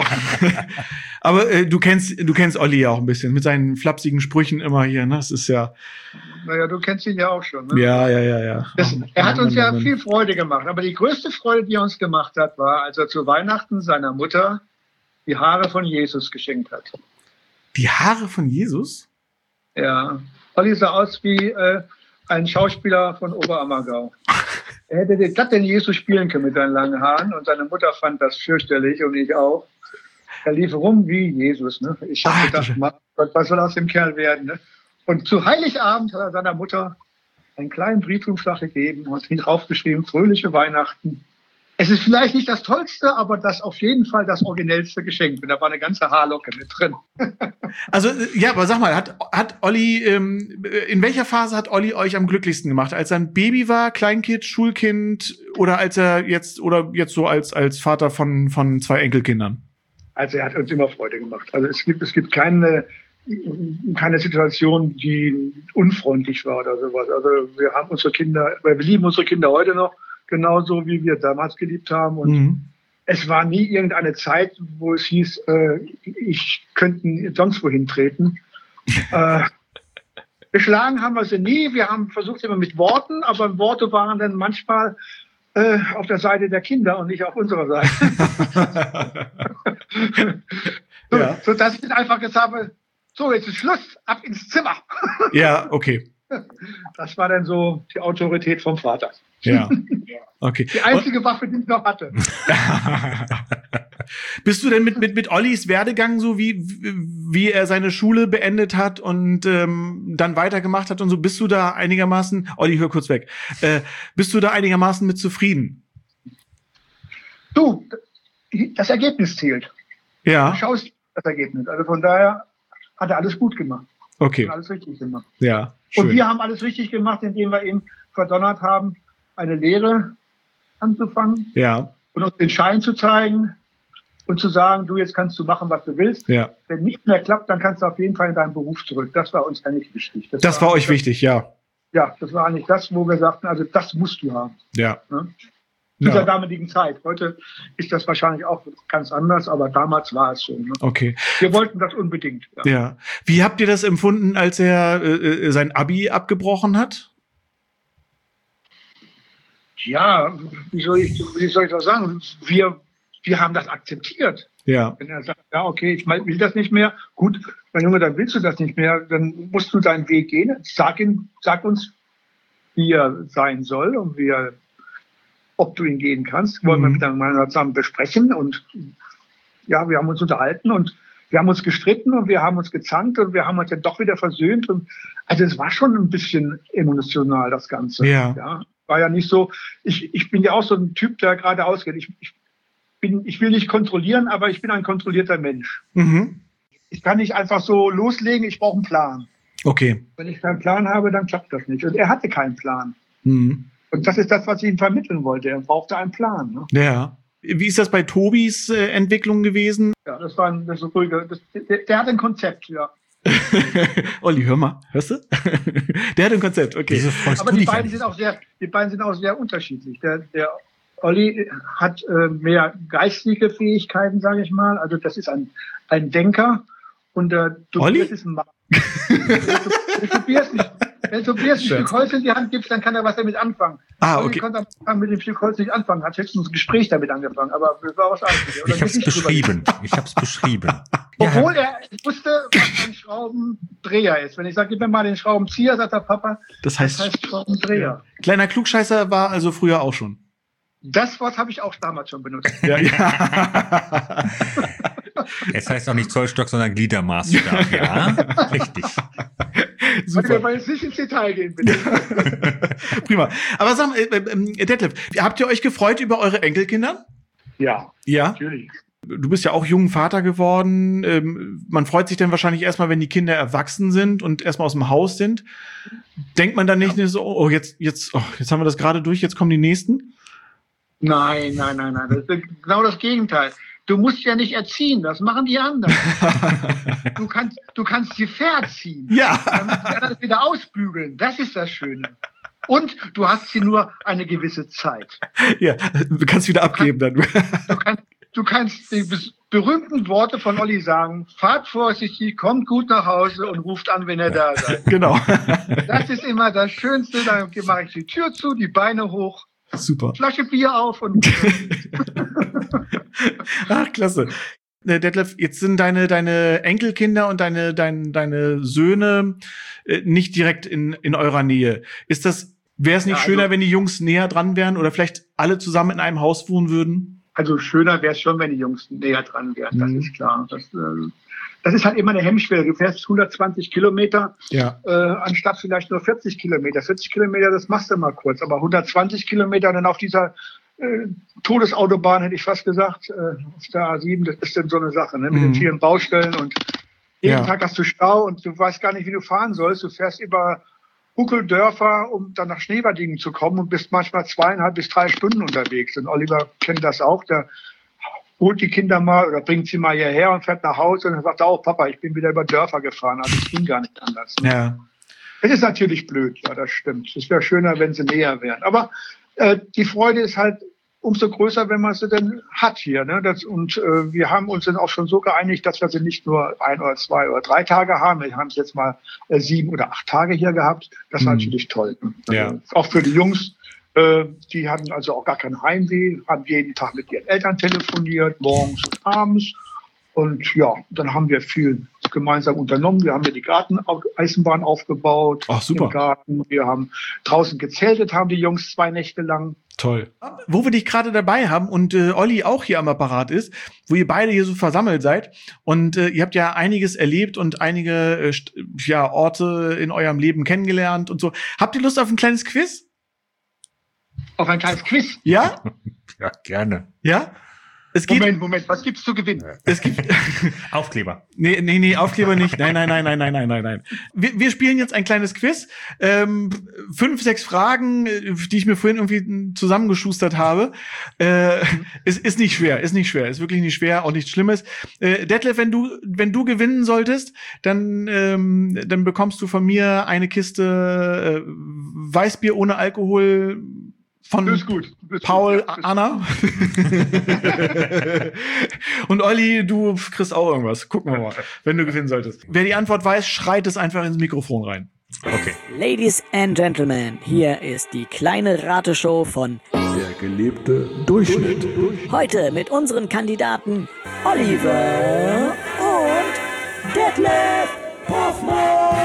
aber äh, du kennst, du kennst Olli ja auch ein bisschen mit seinen flapsigen Sprüchen immer hier. Ne? Das ist ja. Naja, du kennst ihn ja auch schon. Ne? Ja, ja, ja, ja. Das, Oh, er hat Mann, uns Mann, ja Mann. viel Freude gemacht. Aber die größte Freude, die er uns gemacht hat, war, als er zu Weihnachten seiner Mutter die Haare von Jesus geschenkt hat. Die Haare von Jesus? Ja, Olli sah aus wie äh, ein Schauspieler von Oberammergau. Er hätte den, glatt den Jesus spielen können mit seinen langen Haaren und seine Mutter fand das fürchterlich und ich auch. Er lief rum wie Jesus. Ne? Ich habe Ach, gedacht, Mann, Gott, was soll aus dem Kerl werden? Ne? Und zu Heiligabend hat er seiner Mutter einen kleinen Briefumschlag gegeben und ihn draufgeschrieben, fröhliche Weihnachten. Es ist vielleicht nicht das Tollste, aber das auf jeden Fall das originellste Geschenk. Und da war eine ganze Haarlocke mit drin. Also, ja, aber sag mal, hat, hat Olli, ähm, in welcher Phase hat Olli euch am glücklichsten gemacht? Als er ein Baby war, Kleinkind, Schulkind oder als er jetzt, oder jetzt so als, als Vater von, von zwei Enkelkindern? Also er hat uns immer Freude gemacht. Also es gibt, es gibt keine, keine Situation, die unfreundlich war oder sowas. Also wir haben unsere Kinder, wir lieben unsere Kinder heute noch, genauso wie wir damals geliebt haben. Und Mhm. es war nie irgendeine Zeit, wo es hieß, äh, ich könnte sonst wohin treten. äh, geschlagen haben wir sie nie. Wir haben versucht immer mit Worten, aber Worte waren dann manchmal äh, auf der Seite der Kinder und nicht auf unserer Seite. so, Ja. so dass ich dann einfach gesagt habe, so, jetzt ist Schluss, ab ins Zimmer. Ja, okay. Das war dann so die Autorität vom Vater. Ja. Okay. Die einzige Waffe, die ich noch hatte. Bist du denn mit, mit, mit Ollis Werdegang so, wie, wie er seine Schule beendet hat und ähm, dann weitergemacht hat und so, bist du da einigermaßen, Olli, hör kurz weg, äh, bist du da einigermaßen mit zufrieden? Du, das Ergebnis zählt. Ja, Du schaust das Ergebnis. Also von daher hat er alles gut gemacht. okay, Und alles richtig gemacht. ja, Und schön. wir haben alles richtig gemacht, indem wir ihn verdonnert haben, eine Lehre anzufangen Ja, und uns den Schein zu zeigen und zu sagen, du, jetzt kannst du machen, was du willst. ja. Wenn nicht mehr klappt, dann kannst du auf jeden Fall in deinen Beruf zurück. Das war uns eigentlich wichtig. Das war euch wichtig, ja. Ja, das war eigentlich das, wo wir sagten, also das musst du haben. Ja. Ne? In dieser Ja, damaligen Zeit. Heute ist das wahrscheinlich auch ganz anders, aber damals war es so. Ne? okay. Wir wollten das unbedingt. Ja. Ja. Wie habt ihr das empfunden, als er äh, sein Abi abgebrochen hat? Ja, wie soll ich, wie soll ich das sagen? Wir, wir haben das akzeptiert. Ja, Wenn er sagt, ja, okay, ich will das nicht mehr, gut, mein Junge, dann willst du das nicht mehr, dann musst du deinen Weg gehen. Sag, ihn, sag uns, wie er sein soll und wie er, ob du ihn gehen kannst. Wollen wir Mhm. miteinander zusammen besprechen. Und ja, wir haben uns unterhalten und wir haben uns gestritten und wir haben uns gezankt und wir haben uns dann doch wieder versöhnt. Und also es war schon ein bisschen emotional, das Ganze. Ja. Ja, war ja nicht so, ich, ich bin ja auch so ein Typ, der geradeaus geht. Ich, ich, bin, ich will nicht kontrollieren, aber ich bin ein kontrollierter Mensch. mhm. Ich kann nicht einfach so loslegen, ich brauche einen Plan. Okay. Wenn ich keinen Plan habe, dann klappt das nicht. Und er hatte keinen Plan. Mhm. Und das ist das, was ich ihm vermitteln wollte. Er brauchte einen Plan. Ne? Ja. Wie ist das bei Tobis äh, Entwicklung gewesen? Ja, das war ein, das ist ruhiger. Das, der, der hat ein Konzept, ja. Olli, hör mal, hörst du? Der hat ein Konzept, okay. Wieso freust Aber du die dich beiden eigentlich? sind auch sehr, die beiden sind auch sehr unterschiedlich. Der, der Olli hat äh, mehr geistige Fähigkeiten, sage ich mal. Also das ist ein, ein Denker. Und äh, Tobias ist ein Mann. Wenn Tobias nicht, wenn Tobias ein Stück Holz in die Hand gibt, dann kann er was damit anfangen. Ah, Olli okay. konnte am Anfang mit dem Stück Holz nicht anfangen, hat höchstens ein Gespräch damit angefangen, aber das war was anderes. Oder Ich habe es beschrieben. Ich habe es beschrieben. Obwohl er wusste, was ein Schraubendreher ist. Wenn ich sage, gib mir mal den Schraubenzieher, sagt der Papa, Das heißt, das heißt Schraubendreher. kleiner Klugscheißer war also früher auch schon. Das Wort habe ich auch damals schon benutzt. Ja, ja. Es heißt auch nicht Zollstock, sondern Gliedermaßstab. Ja, richtig. Super. Wir wollen jetzt nicht ins Detail gehen, bitte. Prima. Aber sag mal, äh, äh, Detlef, habt ihr euch gefreut über eure Enkelkinder? Ja, Ja. natürlich. Du bist ja auch jungen Vater geworden. Ähm, man freut sich dann wahrscheinlich erstmal, wenn die Kinder erwachsen sind und erstmal aus dem Haus sind. Denkt man dann nicht Ja. so, oh, jetzt, jetzt, oh, jetzt haben wir das gerade durch, jetzt kommen die nächsten? Nein, nein, nein, nein. Das ist genau das Gegenteil. Du musst ja nicht erziehen, das machen die anderen. Du kannst, du kannst sie verziehen. Ja. Dann musst du das wieder ausbügeln. Das ist das Schöne. Und du hast sie nur eine gewisse Zeit. Ja, du kannst wieder abgeben dann. Du kannst, du kannst die bes- berühmten Worte von Olli sagen. Fahrt vorsichtig, kommt gut nach Hause und ruft an, wenn ihr da seid. Genau. Das ist immer das Schönste. Dann mache ich die Tür zu, die Beine hoch, Super. Flasche Bier auf und Ach, klasse. Äh, Detlef, jetzt sind deine, deine Enkelkinder und deine, deine, deine Söhne äh, nicht direkt in, in eurer Nähe. Ist das, wäre es nicht Ja, also- schöner, wenn die Jungs näher dran wären oder vielleicht alle zusammen in einem Haus wohnen würden? Also schöner wäre es schon, wenn die Jungs näher dran wären, das Mhm. ist klar. Das, äh, das ist halt immer eine Hemmschwelle. Du fährst hundertzwanzig Kilometer, Ja. äh, anstatt vielleicht nur vierzig Kilometer. vierzig Kilometer, das machst du mal kurz. Aber hundertzwanzig Kilometer dann auf dieser äh, Todesautobahn, hätte ich fast gesagt, äh, auf der A sieben, das ist dann so eine Sache, ne? Mit Mhm. den vielen Baustellen und jeden Ja. Tag hast du Stau und du weißt gar nicht, wie du fahren sollst. Du fährst über Huckeldörfer, um dann nach Schneewerdingen zu kommen und bist manchmal zweieinhalb bis drei Stunden unterwegs. Und Oliver kennt das auch, der holt die Kinder mal oder bringt sie mal hierher und fährt nach Hause und dann sagt er auch, Papa, ich bin wieder über Dörfer gefahren, also es ging gar nicht anders. Ja. Es ist natürlich blöd, ja, das stimmt. Es wäre schöner, wenn sie näher wären. Aber äh, die Freude ist halt umso größer, wenn man sie denn hat hier. Ne? Das, und äh, wir haben uns dann auch schon so geeinigt, dass wir sie nicht nur ein oder zwei oder drei Tage haben. Wir haben es jetzt mal äh, sieben oder acht Tage hier gehabt. Das ist Mhm. natürlich toll. Ne? Ja. Also, auch für die Jungs. Äh, die hatten also auch gar kein Heimweh, haben jeden Tag mit ihren Eltern telefoniert, morgens und abends. Und ja, dann haben wir viel gemeinsam unternommen. Wir haben ja die Garteneisenbahn aufgebaut. Ach, super. Im Garten. Wir haben draußen gezeltet, haben die Jungs zwei Nächte lang. Toll. Wo wir dich gerade dabei haben und äh, Olli auch hier am Apparat ist, wo ihr beide hier so versammelt seid und äh, ihr habt ja einiges erlebt und einige äh, st- ja, Orte in eurem Leben kennengelernt und so. Habt ihr Lust auf ein kleines Quiz? Auf ein kleines Quiz. Ja? Ja, gerne. Ja? Es geht, Moment, Moment, was gibt's zu gewinnen? es gibt, Aufkleber. nee, nee, nee, Aufkleber nicht. Nein, nein, nein, nein, nein, nein, nein, nein. Wir, wir spielen jetzt ein kleines Quiz. Ähm, fünf, sechs Fragen, äh, die ich mir vorhin irgendwie zusammengeschustert habe. Äh, ist, ist nicht schwer, ist nicht schwer, ist wirklich nicht schwer, auch nichts Schlimmes. Äh, Detlef, wenn du, wenn du gewinnen solltest, dann, ähm, dann bekommst du von mir eine Kiste äh, Weißbier ohne Alkohol von Das ist gut. Das ist Paul, gut. Ja, das ist Anna. Und Olli, du kriegst auch irgendwas. Gucken wir mal, wenn du gewinnen solltest. Wer die Antwort weiß, schreit es einfach ins Mikrofon rein. Okay. Ladies and Gentlemen, hier ist die kleine Rateshow von Der gelebte Durchschnitt. heute mit unseren Kandidaten Oliver und Detlef Hoffmann.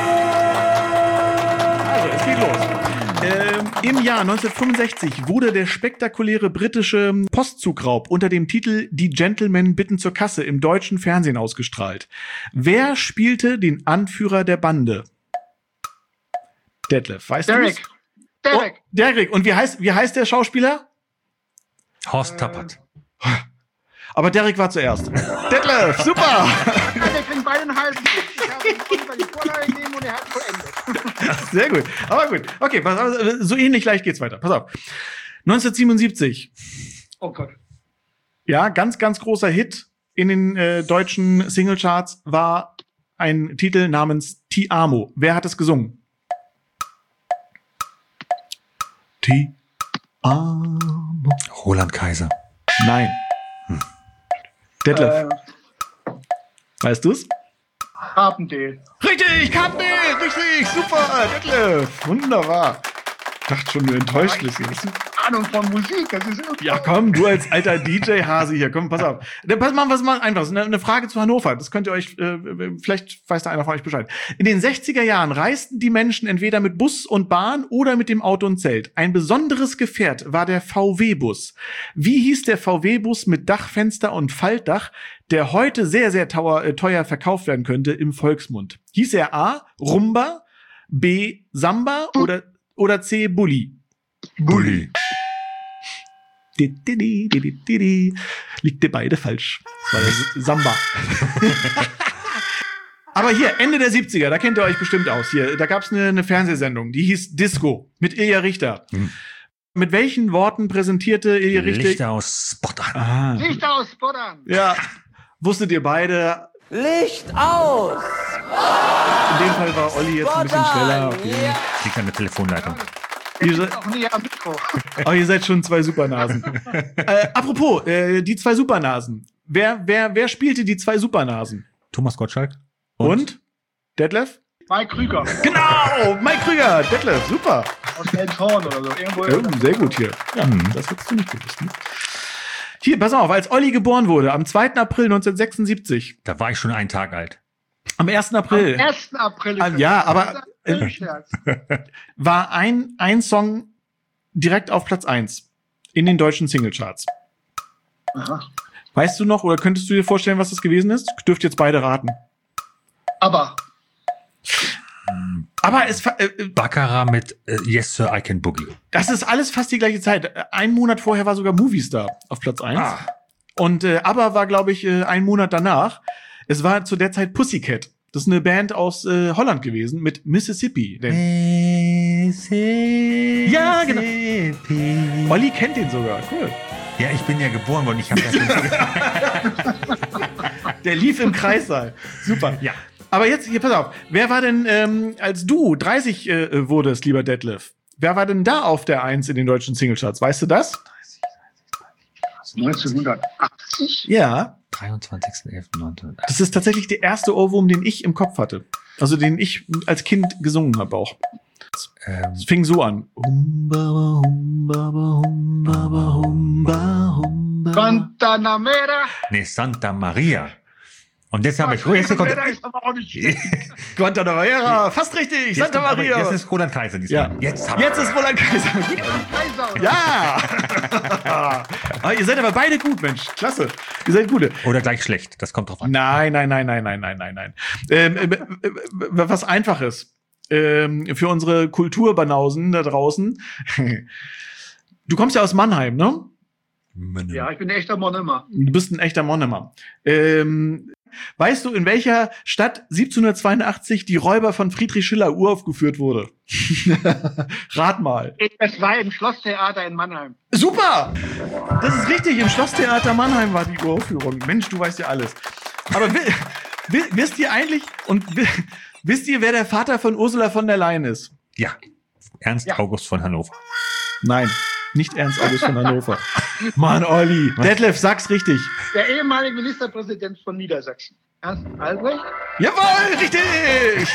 Also, es geht los. Ähm, Im Jahr neunzehnhundertfünfundsechzig wurde der spektakuläre britische Postzugraub unter dem Titel Die Gentlemen bitten zur Kasse im deutschen Fernsehen ausgestrahlt. Wer spielte den Anführer der Bande? Detlef, weißt du Derek. Derek. Oh, Derek. Und wie heißt, wie heißt der Schauspieler? Horst Tappert. Aber Derek war zuerst. Detlef, super! Wir kriegen beide einen halben Stück. Ich habe Oliver die Vorlage gegeben und er hat vollendet. Sehr gut. Aber gut. Okay, pass auf, so ähnlich gleich geht's weiter. Pass auf. neunzehnhundertsiebenundsiebzig. Oh Gott. Ja, ganz, ganz großer Hit in den äh, deutschen Singlecharts war ein Titel namens Ti Amo. Wer hat es gesungen? Ti Amo. Roland Kaiser. Nein. Hm. Detlef, Äh, weißt du's? Carpendale. Richtig, Carpendale, richtig, super, Detlef, wunderbar. Ich dachte schon, du enttäuscht bist jetzt. Ahnung von Musik, das ist irgendwie. Ja, komm, du als alter D J-Hase hier, komm, pass auf. Dann pass mal, was mal einfach, eine, eine Frage zu Hannover, das könnt ihr euch, äh, vielleicht weiß da einer von euch Bescheid. In den sechziger Jahren reisten die Menschen entweder mit Bus und Bahn oder mit dem Auto und Zelt. Ein besonderes Gefährt war der V W-Bus. Wie hieß der V W-Bus mit Dachfenster und Faltdach, der heute sehr, sehr teuer, äh, teuer verkauft werden könnte im Volksmund? Hieß er A, Rumba, B, Samba oder, oder C, Bulli? Bulli. Liegt dir beide falsch. Das war das Samba. Aber hier, Ende der siebziger, da kennt ihr euch bestimmt aus. Hier, da gab's eine, eine Fernsehsendung, die hieß Disco mit Ilja Richter. Hm. Mit welchen Worten präsentierte Ilja Richter? Licht aus Spottern. Ah. Licht aus, Spottern. Ja, wusstet ihr beide. Licht aus! In dem Fall war Olli jetzt ein bisschen schneller. Okay. Ja. Liegt an der Telefonleitung. Ihr seid, Auch näher am Mikro. oh, ihr seid schon zwei Supernasen. äh, apropos, äh, die zwei Supernasen. Wer, wer, wer spielte die zwei Supernasen? Thomas Gottschalk. Und? Und? Detlef? Mike Krüger. Genau! Mike Krüger, Detlef, super. Aus Elmshorn oder so. Irgendwo. Ja, sehr gut hier. Ja, mhm. Das hättest du nicht gewusst. Ne? Hier, pass auf, als Olli geboren wurde, am zweiten April neunzehnhundertsechsundsiebzig. Da war ich schon einen Tag alt. Am ersten April. Am ersten April. Ah, ja, aber äh, war ein, ein Song direkt auf Platz eins in den deutschen Singlecharts. Aha. Weißt du noch, oder könntest du dir vorstellen, was das gewesen ist? Dürft jetzt beide raten. Aber. Aber es, äh, Baccarat mit äh, Yes Sir, I Can Boogie. das ist alles fast die gleiche Zeit. Ein Monat vorher war sogar Movistar auf Platz eins. Ah. Und äh, ABBA war, glaube ich, äh, ein Monat danach. Es war zu der Zeit Pussycat. Das ist eine Band aus äh, Holland gewesen mit Mississippi. Den Mississippi. Ja, genau. Olli kennt den sogar. Cool. Ja, ich bin ja geboren worden. Ich habe das schon. Der lief im Kreissaal. Super. Ja. Aber jetzt, hier, pass auf. Wer war denn, ähm, als du dreißig äh, wurdest, lieber Detlef, wer war denn da auf der Eins in den deutschen Singlecharts? Weißt du das? neunzehnhundertachtzig? Ja. dreiundzwanzigster elfter neunzehnhundertachtzig. Das ist tatsächlich der erste Ohrwurm, den ich im Kopf hatte. Also den ich als Kind gesungen habe auch. Ähm, Es fing so an. Humba, humba, humba, humba, humba. Guantanamera. nee, Santa Maria. Und jetzt habe ich. Oh, jetzt kommt, Guantanamera ist aber auch nicht schlecht. Guantanamera, fast richtig. jetzt Santa kommt aber- Maria. Jetzt ist Roland Kaiser diesmal. Ja. Jetzt, hab Jetzt ist Roland Kaiser. Kaiser, oder? Ja! Ah, ihr seid aber beide gut, Mensch. Klasse. Ihr seid gute. Oder gleich schlecht. Das kommt drauf an. Nein, nein, nein, nein, nein, nein, nein, nein. Ähm, äh, äh, was Einfaches. Ähm, für unsere Kulturbanausen da draußen. Du kommst ja aus Mannheim, ne? Ja, ich bin ein echter Monomer. Du bist ein echter Monomer. Ähm, weißt du, in welcher Stadt siebzehnhundertzweiundachtzig die Räuber von Friedrich Schiller uraufgeführt wurde? Rat mal. Es war im Schlosstheater in Mannheim. Super! Das ist richtig, im Schlosstheater Mannheim war die Uraufführung. Mensch, du weißt ja alles. Aber wi- wi- wisst ihr eigentlich, und wi- wisst ihr, wer der Vater von Ursula von der Leyen ist? Ja. Ernst Ja. August von Hannover. Nein, nicht Ernst August von Hannover. Mann, Olli. Detlef, sag's richtig. Der ehemalige Ministerpräsident von Niedersachsen. Ernst Albrecht? Jawohl, richtig!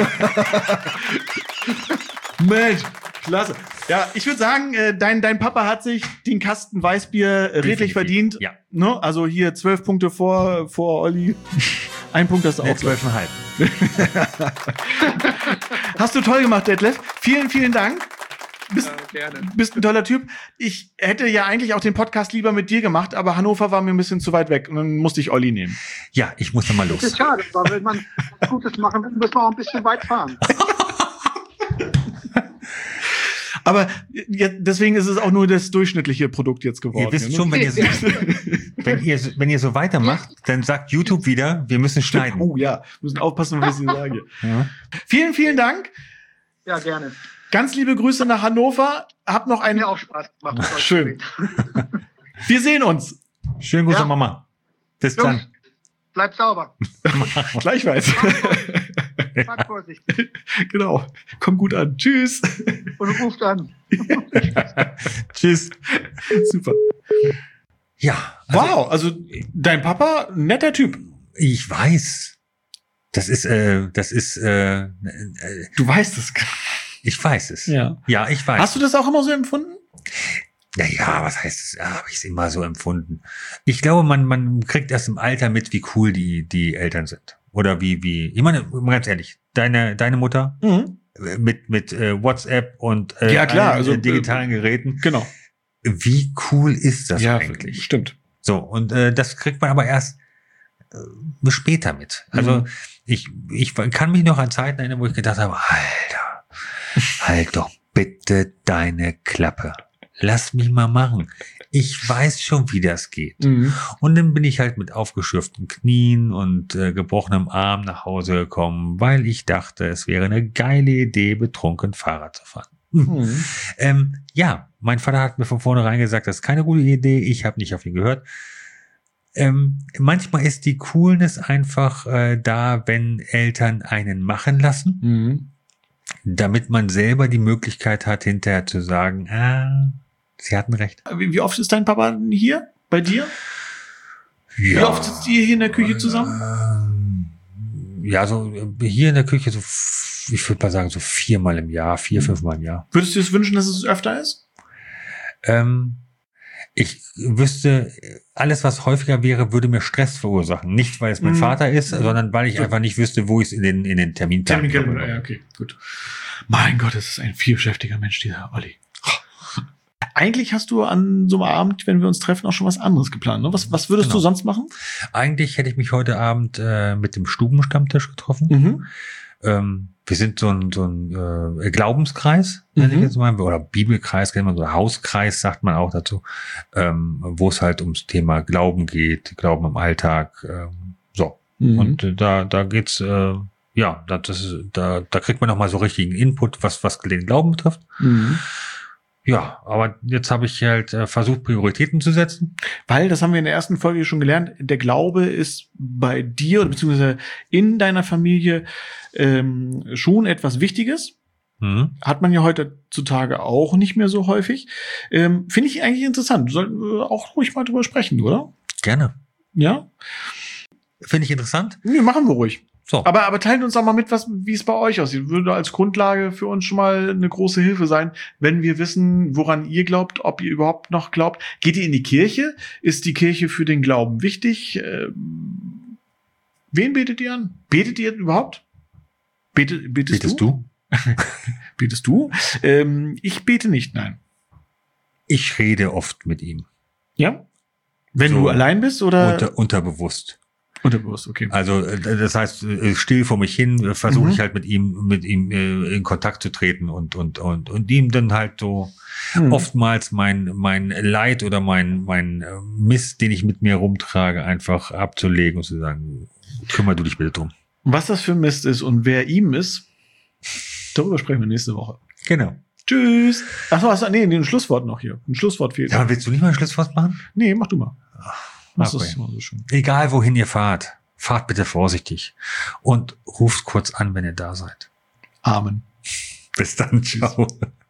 Mensch, klasse. Ja, ich würde sagen, äh, dein, dein Papa hat sich den Kasten Weißbier äh, redlich Definitiv, verdient. ja. Ne? Also hier zwölf Punkte vor, vor Olli. Ein Punkt hast du Nee, auch. zwölfeinhalb. Hast du toll gemacht, Detlef. Vielen, vielen Dank. Bist, Ja, gerne. bist ein toller Typ. Ich hätte ja eigentlich auch den Podcast lieber mit dir gemacht, aber Hannover war mir ein bisschen zu weit weg und dann musste ich Olli nehmen. Ja, ich muss noch mal Das ist los. schade, weil wenn man was Gutes machen will, muss man auch ein bisschen weit fahren. Aber ja, deswegen ist es auch nur das durchschnittliche Produkt jetzt geworden. Ihr wisst ne? schon, wenn ihr, so, wenn, ihr, so- wenn ihr so weitermacht, dann sagt YouTube wieder, wir müssen schneiden. Oh ja, wir müssen aufpassen, was ich sage. Ja. Vielen, vielen Dank. Ja, gerne. Ganz liebe Grüße nach Hannover. Habt noch Hat einen. mir auch Spaß gemacht. mit euch Schön. zu reden. Wir sehen uns. Schönen Gruß Ja. an Mama. Bis Jungs, dann. bleibt sauber. Gleichfalls. Fahrt vorsichtig. Genau. Komm gut an. Tschüss. Und ruft an. Tschüss. Super. Ja. Wow, also dein Papa, netter Typ. Ich weiß. Das ist, äh, das ist, äh, äh, Du weißt es. ich weiß es. Ja. Ja, ich weiß. Hast du das auch immer so empfunden? Ja, ja, was heißt es? Ja, habe ich es immer so empfunden. Ich glaube, man, man kriegt erst im Alter mit, wie cool die, die Eltern sind. Oder wie, wie, ich meine, mal ganz ehrlich, deine, deine Mutter Mhm. mit, mit äh, WhatsApp und äh, Ja, klar, allen, also, äh, digitalen Geräten. Genau. Wie cool ist das ja, eigentlich? stimmt. So, und äh, das kriegt man aber erst äh, später mit. Also Mhm. ich, ich kann mich noch an Zeiten erinnern, wo ich gedacht habe, Alter, halt doch bitte deine Klappe. Lass mich mal machen. Ich weiß schon, wie das geht. Mhm. Und dann bin ich halt mit aufgeschürften Knien und äh, gebrochenem Arm nach Hause gekommen, weil ich dachte, es wäre eine geile Idee, betrunken Fahrrad zu fahren. Mhm. Ähm, ja, mein Vater hat mir von vornherein gesagt, das ist keine gute Idee. Ich habe nicht auf ihn gehört. Ähm, manchmal ist die Coolness einfach äh, da, wenn Eltern einen machen lassen, Mhm. damit man selber die Möglichkeit hat, hinterher zu sagen, ah, sie hatten recht. Wie, wie oft ist dein Papa hier bei dir? Wie oft sitzt ihr hier in der Küche zusammen? Ähm, ja, so äh, hier in der Küche so, f- ich würde mal sagen, so viermal im Jahr, vier, fünfmal im Jahr. Würdest du es wünschen, dass es öfter ist? Ähm, ich wüsste, alles, was häufiger wäre, würde mir Stress verursachen. Nicht, weil es mein Mhm. Vater ist, sondern weil ich So. einfach nicht wüsste, wo ich es in den, in den Termintagen Terminkalender, ja, okay, gut. Mein Gott, das ist ein vielbeschäftigter Mensch, dieser Olli. Eigentlich hast du an so einem Abend, wenn wir uns treffen, auch schon was anderes geplant. Ne? Was, was würdest Genau. du sonst machen? Eigentlich hätte ich mich heute Abend äh, mit dem Stubenstammtisch getroffen. Mhm. Ähm, wir sind so ein, so ein äh, Glaubenskreis, nenne ich Mhm. jetzt mal, oder Bibelkreis, kennt man so, Hauskreis sagt man auch dazu, ähm, wo es halt ums Thema Glauben geht, Glauben im Alltag, ähm, so. Mhm. Und äh, da, da geht's, äh, ja, da, das ist, da, da kriegt man nochmal so richtigen Input, was, was den Glauben betrifft. Mhm. Ja, aber jetzt habe ich halt äh, versucht, Prioritäten zu setzen. Weil, das haben wir in der ersten Folge schon gelernt, der Glaube ist bei dir oder beziehungsweise in deiner Familie ähm, schon etwas Wichtiges. Mhm. Hat man ja heutzutage auch nicht mehr so häufig. Ähm, Finde ich eigentlich interessant. Sollten wir auch ruhig mal drüber sprechen, oder? Gerne. Ja? Finde ich interessant. Nee, machen wir ruhig. So. Aber, aber teilt uns doch mal mit, was, wie es bei euch aussieht. Würde als Grundlage für uns schon mal eine große Hilfe sein, wenn wir wissen, woran ihr glaubt, ob ihr überhaupt noch glaubt. Geht ihr in die Kirche? Ist die Kirche für den Glauben wichtig? Ähm, wen betet ihr an? Betet ihr überhaupt? Bete, betest, Betest du? du? Betest du? Ähm, ich bete nicht, nein. Ich rede oft mit ihm. Ja? Wenn So. du allein bist oder? Unter, unterbewusst. Unterbewusst, okay. Also äh, das heißt, äh, still vor mich hin äh, versuche Mhm. ich halt mit ihm mit ihm äh, in Kontakt zu treten und und und und ihm dann halt so Hm. oftmals mein mein Leid oder mein mein äh, Mist, den ich mit mir rumtrage, einfach abzulegen und zu sagen, kümmere du dich bitte drum. Was das für Mist ist und wer ihm ist, darüber sprechen wir nächste Woche. Genau. Tschüss. Achso, hast du, nee, nee, ein Schlusswort noch hier. Ein Schlusswort fehlt. Ja, willst du nicht mal ein Schlusswort machen? Nee, mach du mal. Das Okay. ist immer so schön. Egal wohin ihr fahrt, fahrt bitte vorsichtig und ruft kurz an, wenn ihr da seid. Amen. Bis dann, ciao.